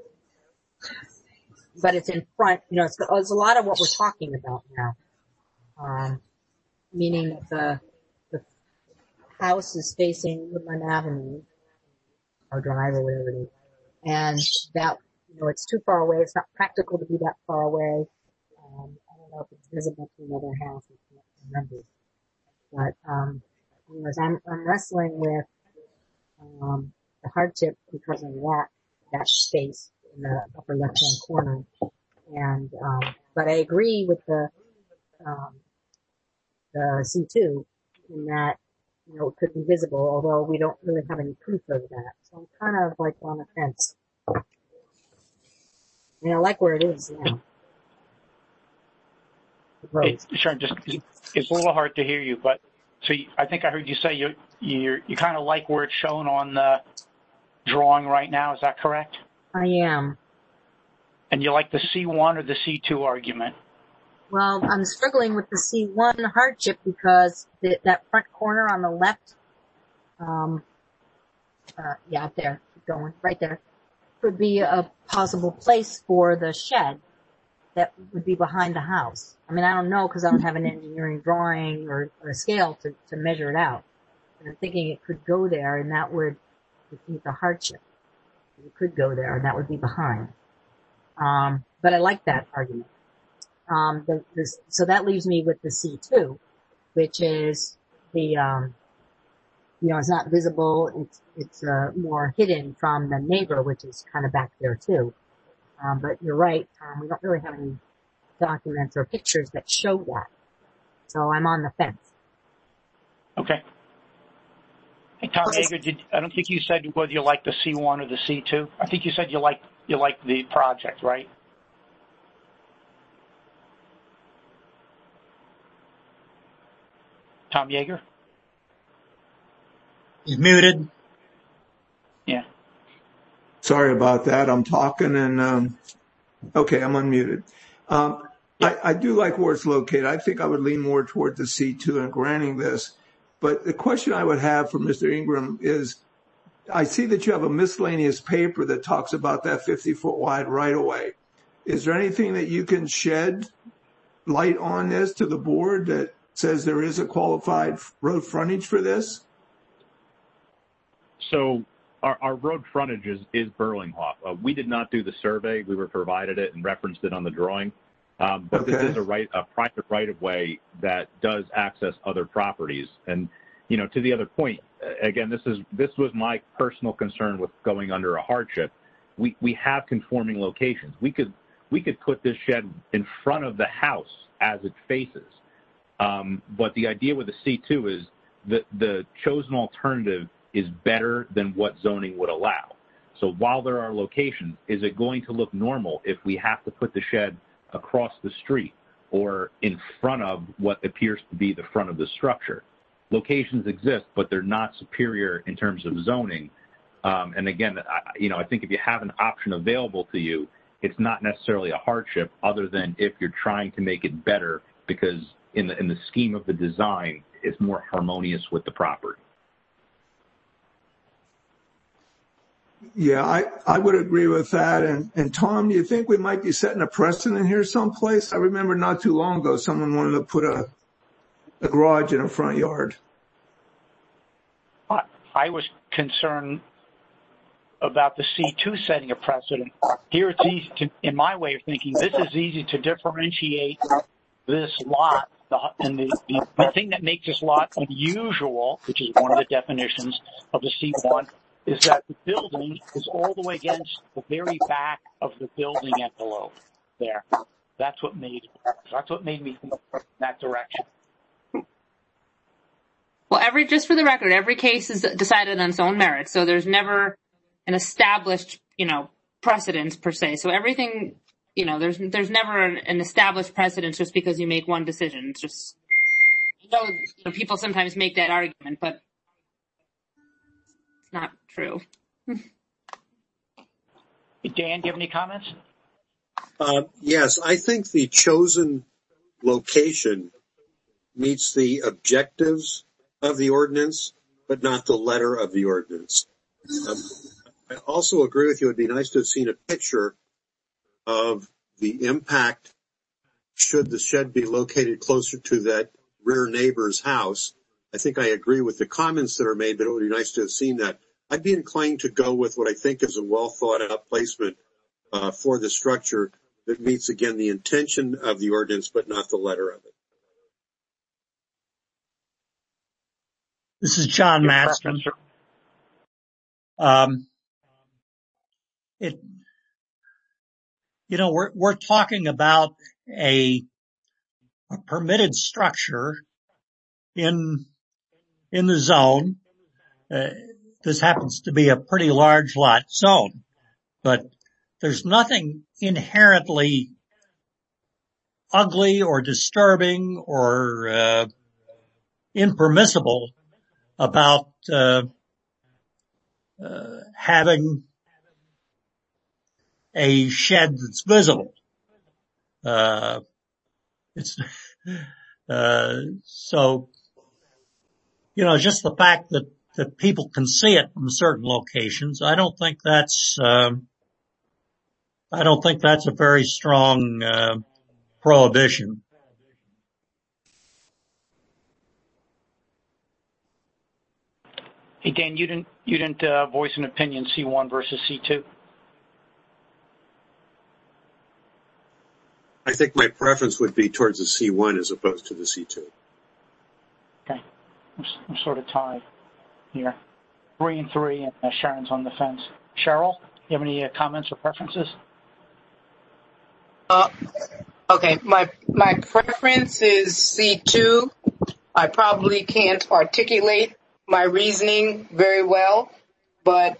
But it's in front, it's a lot of what we're talking about now. Meaning that the house is facing Woodland Avenue, or drive or whatever it is. And that, it's too far away. It's not practical to be that far away. I don't know if it's visible to another house. I can't remember. But, anyways, I'm wrestling with, the hardship because of that space in the upper left-hand corner. And, but I agree with the C2 in that, it could be visible, although we don't really have any proof of that. So I'm kind of like on the fence. I like where it is now. Sharon, it's a little hard to hear you, but so I think I heard you say you kind of like where it's shown on the drawing right now. Is that correct? I am. And you like the C1 or the C2 argument? Well, I'm struggling with the C1 hardship because that front corner on the left, up there, keep going, right there, could be a possible place for the shed that would be behind the house. I mean, I don't know because I don't have an engineering drawing or a scale to measure it out. And I'm thinking it could go there and that would meet the hardship. It could go there and that would be behind. But I like that argument. So that leaves me with the C2, which is the, it's not visible. It's more hidden from the neighbor, which is kind of back there too. But you're right, Tom, we don't really have any documents or pictures that show that. So I'm on the fence. Okay. Hey, Tom Yeager, I don't think you said whether you like the C1 or the C2. I think you said you like the project, right? Tom Yeager? He's muted. Yeah. Sorry about that. I'm talking and, okay, I'm unmuted. I do like where it's located. I think I would lean more toward the C2 in granting this. But the question I would have for Mr. Ingram is, I see that you have a miscellaneous paper that talks about that 50-foot wide right-of-way. Is there anything that you can shed light on this to the board that says there is a qualified road frontage for this? So our road frontage is Berlinghoff. We did not do the survey. We were provided it and referenced it on the drawing. But This is a private right-of-way that does access other properties. And, to the other point, again, this was my personal concern with going under a hardship. We have conforming locations. We could put this shed in front of the house as it faces. But the idea with the C2 is that the chosen alternative is better than what zoning would allow. So while there are locations, is it going to look normal if we have to put the shed across the street or in front of what appears to be the front of the structure? Locations exist, but they're not superior in terms of zoning. And again, I think if you have an option available to you, it's not necessarily a hardship other than if you're trying to make it better because in the scheme of the design, it's more harmonious with the property. Yeah, I would agree with that. And Tom, do you think we might be setting a precedent here someplace? I remember not too long ago, someone wanted to put a garage in a front yard. I was concerned about the C2 setting a precedent. Here it's easy to, in my way of thinking, this is easy to differentiate this lot. And the thing that makes this lot unusual, which is one of the definitions of the C1, is that the building is all the way against the very back of the building envelope there. That's what made me think in that direction. Well, just for the record, every case is decided on its own merits, so there's never an established, precedence per se. So everything, there's never an established precedence just because you make one decision. It's just, people sometimes make that argument, but it's not true. Dan, do you have any comments? Yes, I think the chosen location meets the objectives of the ordinance, but not the letter of the ordinance. I also agree with you. It'd be nice to have seen a picture of the impact should the shed be located closer to that rear neighbor's house. I think I agree with the comments that are made, but it would be nice to have seen that. I'd be inclined to go with what I think is a well thought out placement for the structure that meets, again, the intention of the ordinance, but not the letter of it. This is John Matson. We're talking about a permitted structure in the zone. This happens to be a pretty large lot zone, but there's nothing inherently ugly or disturbing or impermissible about having a shed that's visible. It's, so, just the fact that people can see it from certain locations, I don't think that's a very strong, prohibition. Hey, Dan, you didn't voice an opinion, C1 versus C2? I think my preference would be towards the C1 as opposed to the C2. Okay. I'm sort of tied here. 3 and 3, and Sharon's on the fence. Cheryl, you have any comments or preferences? Okay, my preference is C2. I probably can't articulate my reasoning very well, but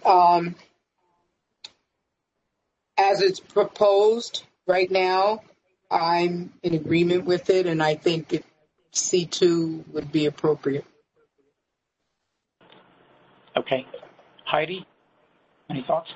as it's proposed right now, I'm in agreement with it, and I think C2 would be appropriate. Okay. Heidi, any thoughts?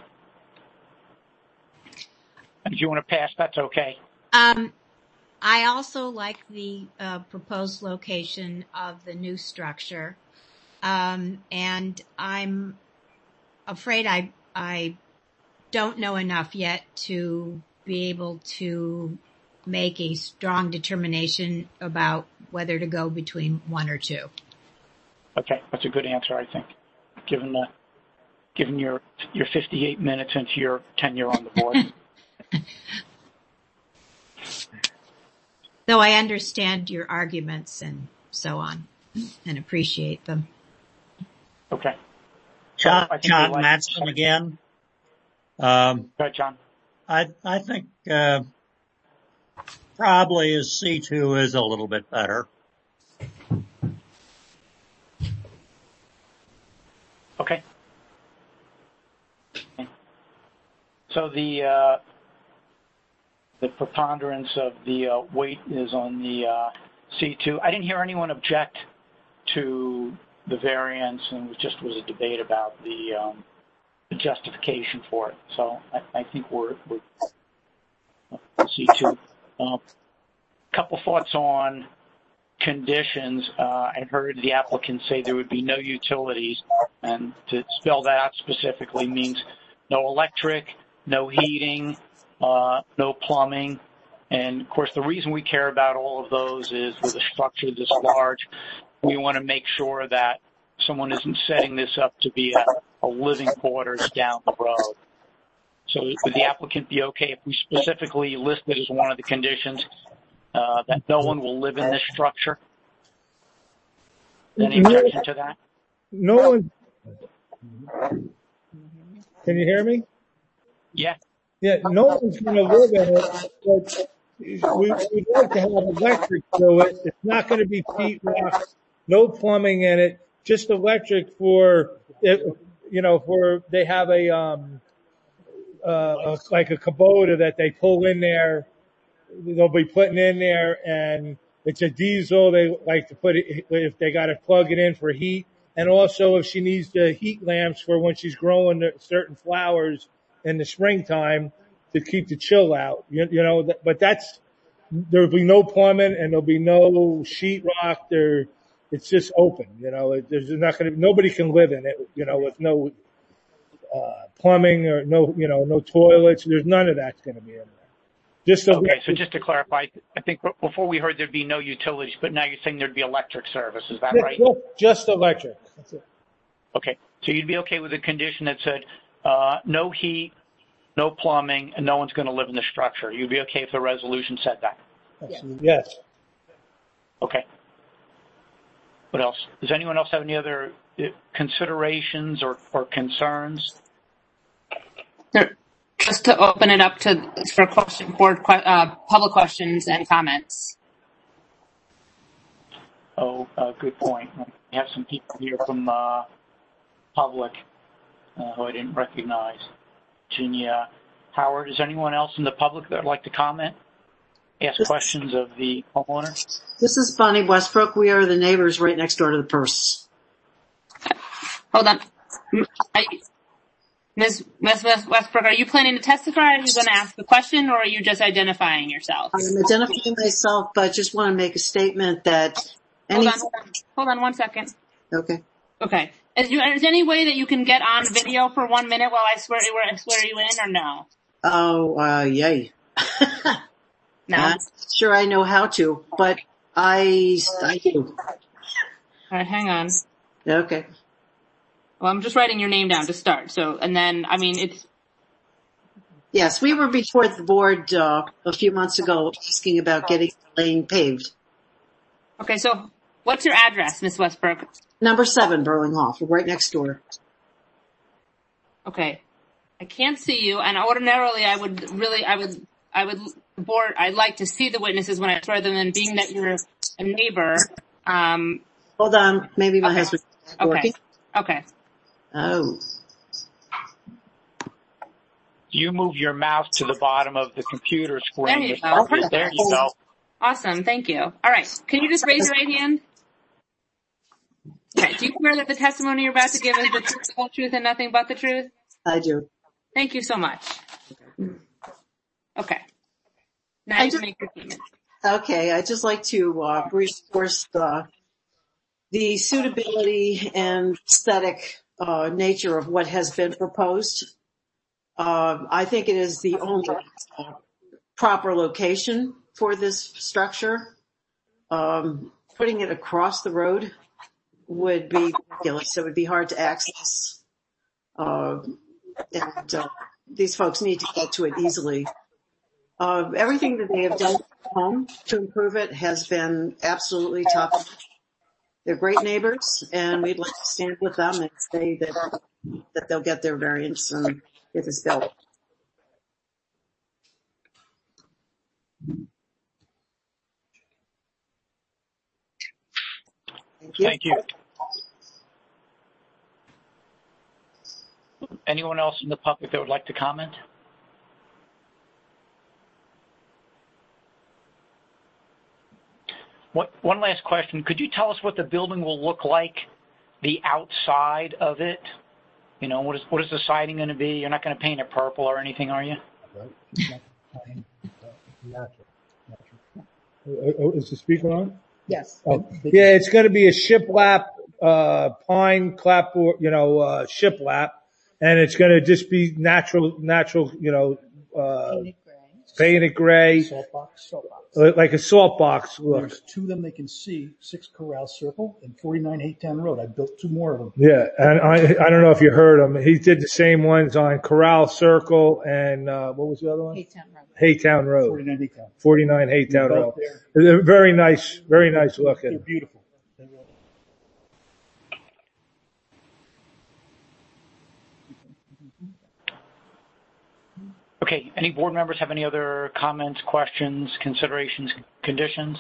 And if you want to pass, that's okay. I also like the proposed location of the new structure. And I'm afraid I don't know enough yet to be able to make a strong determination about whether to go between 1 or 2. Okay, that's a good answer, I think, given your 58 minutes into your tenure on the board. Though I understand your arguments and so on and appreciate them. Okay. John Mattson again. Go ahead, John. I think probably a C2 is a little bit better. Okay. So the preponderance of the weight is on the C2. I didn't hear anyone object to the variance, and it just was a debate about the justification for it. So I think we're C2. Couple thoughts on conditions. I heard the applicant say there would be no utilities, and to spell that out specifically means no electric, no heating, no plumbing. And of course, the reason we care about all of those is with a structure this large, we want to make sure that someone isn't setting this up to be a living quarters down the road. So would the applicant be okay if we specifically list it as one of the conditions that no one will live in this structure? Any objection to that? No one. Can you hear me? Yeah. Yeah, no one's going to live in it, but we'd like to have electric to it. It's not going to be sheet rock, no plumbing in it, just electric for, for they have like a Kubota that they pull in there. They'll be putting in there, and it's a diesel. They like to put it if they got to plug it in for heat, and also if she needs the heat lamps for when she's growing certain flowers in the springtime to keep the chill out. But there'll be no plumbing and there'll be no sheetrock. It's just open. There's not going to. Nobody can live in it. With no plumbing or no toilets. There's none of that's going to be in there. So just to clarify, I think before we heard there'd be no utilities, but now you're saying there'd be electric service. Is that right? Just electric. That's it. Okay. So you'd be okay with a condition that said no heat, no plumbing, and no one's going to live in the structure. You'd be okay if the resolution said that? Yes. Okay. What else? Does anyone else have any other considerations or concerns? Just to open it up for public questions and comments. Good point. We have some people here from public who I didn't recognize. Virginia, Howard, is anyone else in the public that would like to comment? Ask questions of the homeowner? This is Bonnie Westbrook. We are the neighbors right next door to the Purse. Hold on. Ms. Westbrook, are you planning to testify? Are you going to ask the question, or are you just identifying yourself? I'm identifying myself, but I just want to make a statement that Hold on 1 second. Okay. Okay. Is there any way that you can get on video for 1 minute while I swear you in, or no? Oh, yay. No. I'm not sure I know how to, but I do. All right, hang on. Okay. Well, I'm just writing your name down to start. So, and then, I mean, it's... Yes, we were before the board a few months ago asking about getting the lane paved. Okay, so what's your address, Ms. Westbrook? Number 7, Burlinghoff, right next door. Okay. I can't see you, and ordinarily I'd like to see the witnesses when I swear them in, being that you're a neighbor. Hold on, maybe my husband's working. Okay. Oh. You move your mouse to the bottom of the computer screen. There you go. There you go. Awesome, thank you. All right, can you just raise your right hand? Okay, do you swear that the testimony you're about to give is the truth, the whole truth, and nothing but the truth? I do. Thank you so much. Okay. Now you can make your statement. Okay, I'd just like to reinforce the suitability and aesthetic nature of what has been proposed. I think it is the only proper location for this structure. Putting it across the road would be ridiculous. It would be hard to access. These folks need to get to it easily. Everything that they have done at home to improve it has been absolutely top notch. They're great neighbors, and we'd like to stand with them and say that they'll get their variance and get this built. Thank you. Thank you. Anyone else in the public that would like to comment? One last question. Could you tell us what the building will look like, the outside of it? You know, what is the siding going to be? You're not going to paint it purple or anything, are you? Is the speaker on? Yes. Oh, yeah, it's going to be a shiplap, pine clapboard, shiplap, and it's going to just be natural, painted gray. Salt box. Like a salt box look. There's 2 of them they can see, 6 Corral Circle and 49 Haytown Road. I built 2 more of them. Yeah, and I don't know if you heard him. He did the same ones on Corral Circle and what was the other one? Haytown Road. 49 Haytown Road. They're very nice looking. They're beautiful. Okay. Any board members have any other comments, questions, considerations, conditions?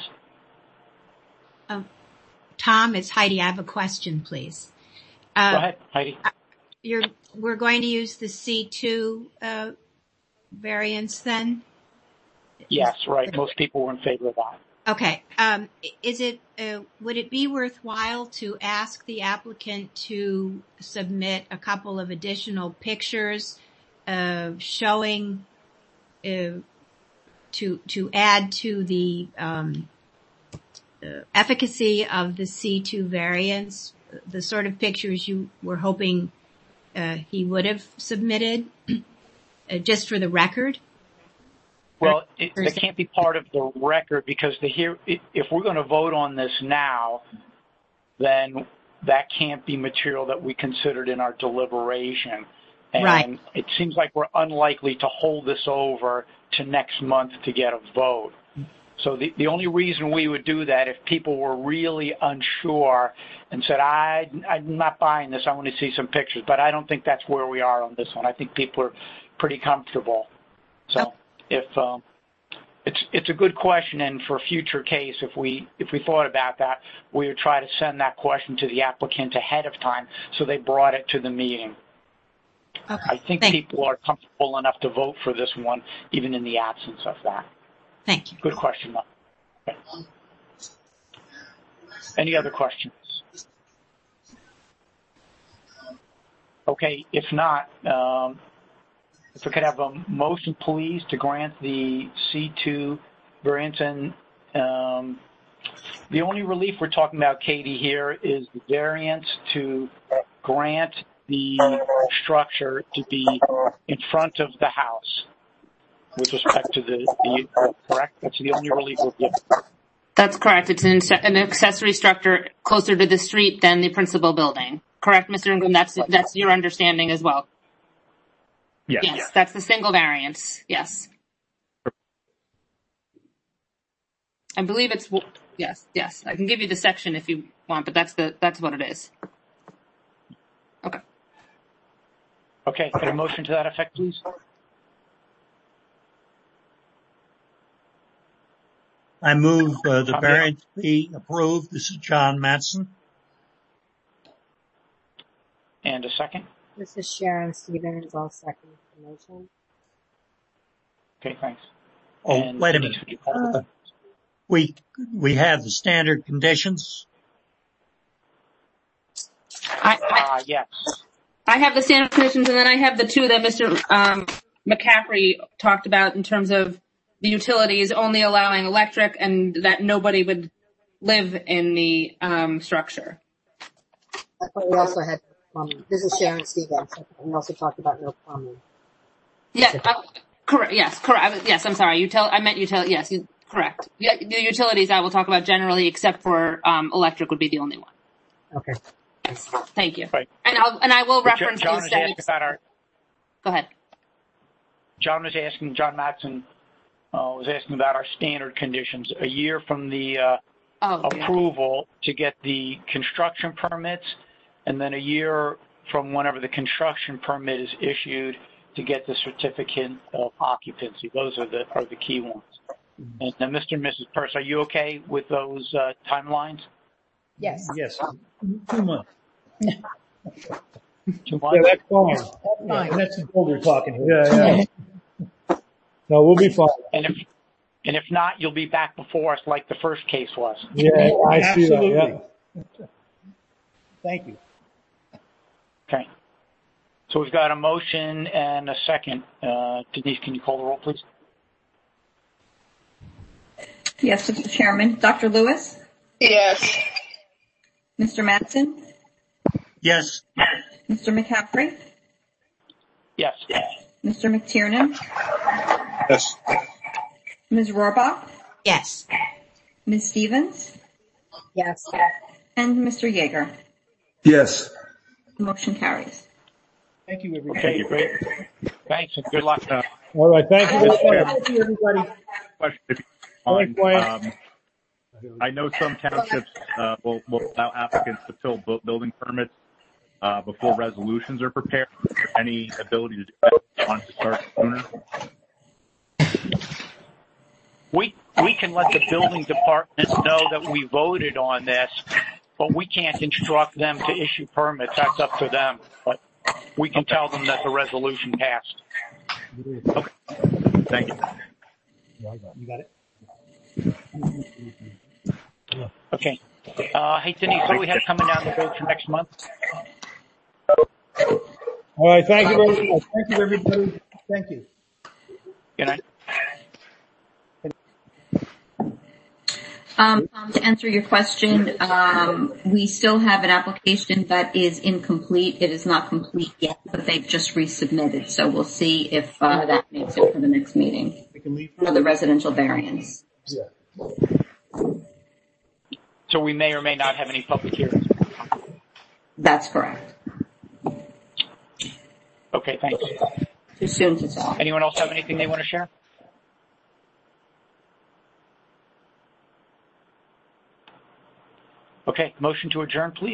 Tom, it's Heidi. I have a question, please. Go ahead, Heidi. We're going to use the C2 variance then? Yes, right. Most people were in favor of that. Okay. Would it be worthwhile to ask the applicant to submit a couple of additional pictures showing to add to the efficacy of the C2 variance, the sort of pictures you were hoping he would have submitted, just for the record? Well, it can't be part of the record because if we're going to vote on this now, then that can't be material that we considered in our deliberation. And right. It seems like we're unlikely to hold this over to next month to get a vote. So the only reason we would do that if people were really unsure and said, I'm not buying this, I want to see some pictures. But I don't think that's where we are on this one. I think people are pretty comfortable. So if it's a good question, and for a future case, if we thought about that, we would try to send that question to the applicant ahead of time so they brought it to the meeting. Okay. I think people are comfortable enough to vote for this one, even in the absence of that. Thank you. Good question, though. Okay. Any other questions? Okay, if not, if we could have a motion, please, to grant the C2 variance. And the only relief we're talking about, Katie, here is the variance to grant the structure to be in front of the house with respect to the correct? That's the only relief we're giving. That's correct. It's an accessory structure closer to the street than the principal building. Correct, Mr. Ingram? That's your understanding as well. Yes, that's the single variance. Yes. I believe it's, yes. I can give you the section if you want, but that's what it is. Okay. Okay, can a motion to that effect, please? I move the variance be approved. This is John Mattson. And a second? This is Sharon Stevens. I'll second the motion. Okay, thanks. Oh, and wait a minute. We have the standard conditions. Yes. I have the standard conditions, and then I have the two that Mr. McCaffrey talked about in terms of the utilities only allowing electric and that nobody would live in the structure. I thought we also had plumbing. This is Sharon Stevens. We also talked about no plumbing. Yeah, correct. Yes, correct. Yes, I'm sorry. I meant utility. Yes, correct. Yeah, the utilities I will talk about generally, except for electric would be the only one. Okay. Yes, thank you. Right. And I will reference John the aesthetics. Go ahead. John Mattson was asking about our standard conditions. A year from the approval to get the construction permits, and then a year from whenever the construction permit is issued to get the certificate of occupancy. Those are the key ones. And then Mr. and Mrs. Purse, are you okay with those timelines? Yes. Yes. 2 months. 2 months? Yeah, that's fine. Yeah, and that's the older talking here. Yeah. No, we'll be fine. And if not, you'll be back before us like the first case was. Yeah, I see that. Yeah. Thank you. Okay. So we've got a motion and a second. Denise, can you call the roll, please? Yes, Mr. Chairman. Dr. Lewis? Yes. Mr. Mattson? Yes. Mr. McCaffrey? Yes. Mr. McTiernan? Yes. Ms. Rohrbach? Yes. Ms. Stevens? Yes. And Mr. Yeager? Yes. The motion carries. Thank you, everybody. Okay, great. Thanks and good luck. All right. Thank you. Thank you, everybody. Question, if you don't mind. I know some townships will allow applicants to fill building permits before resolutions are prepared. Is there any ability to do that? Want to start sooner? We can let the building department know that we voted on this, but we can't instruct them to issue permits. That's up to them. But we can tell them that the resolution passed. Okay. Thank you. You got it? Okay. Hey, Denise, what do we have coming down the road for next month? All right. Thank you very much. Thank you, everybody. Thank you. Good night. To answer your question, we still have an application that is incomplete. It is not complete yet, but they've just resubmitted. So we'll see if that makes it for the next meeting for the residential variance. Yeah. So we may or may not have any public hearings. That's correct. Okay, thanks. Too soon to tell. Anyone else have anything they want to share? Okay, motion to adjourn, please.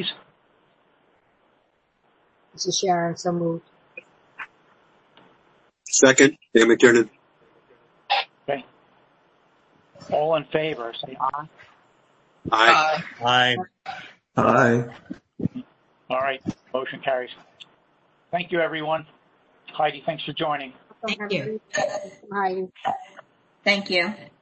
This is Sharon. So moved. Second, Dan McTiernan. Okay. All in favor, say aye. Aye. Aye. Aye. All right, motion carries. Thank you, everyone. Heidi, thanks for joining. Thank you. Hi. Thank you.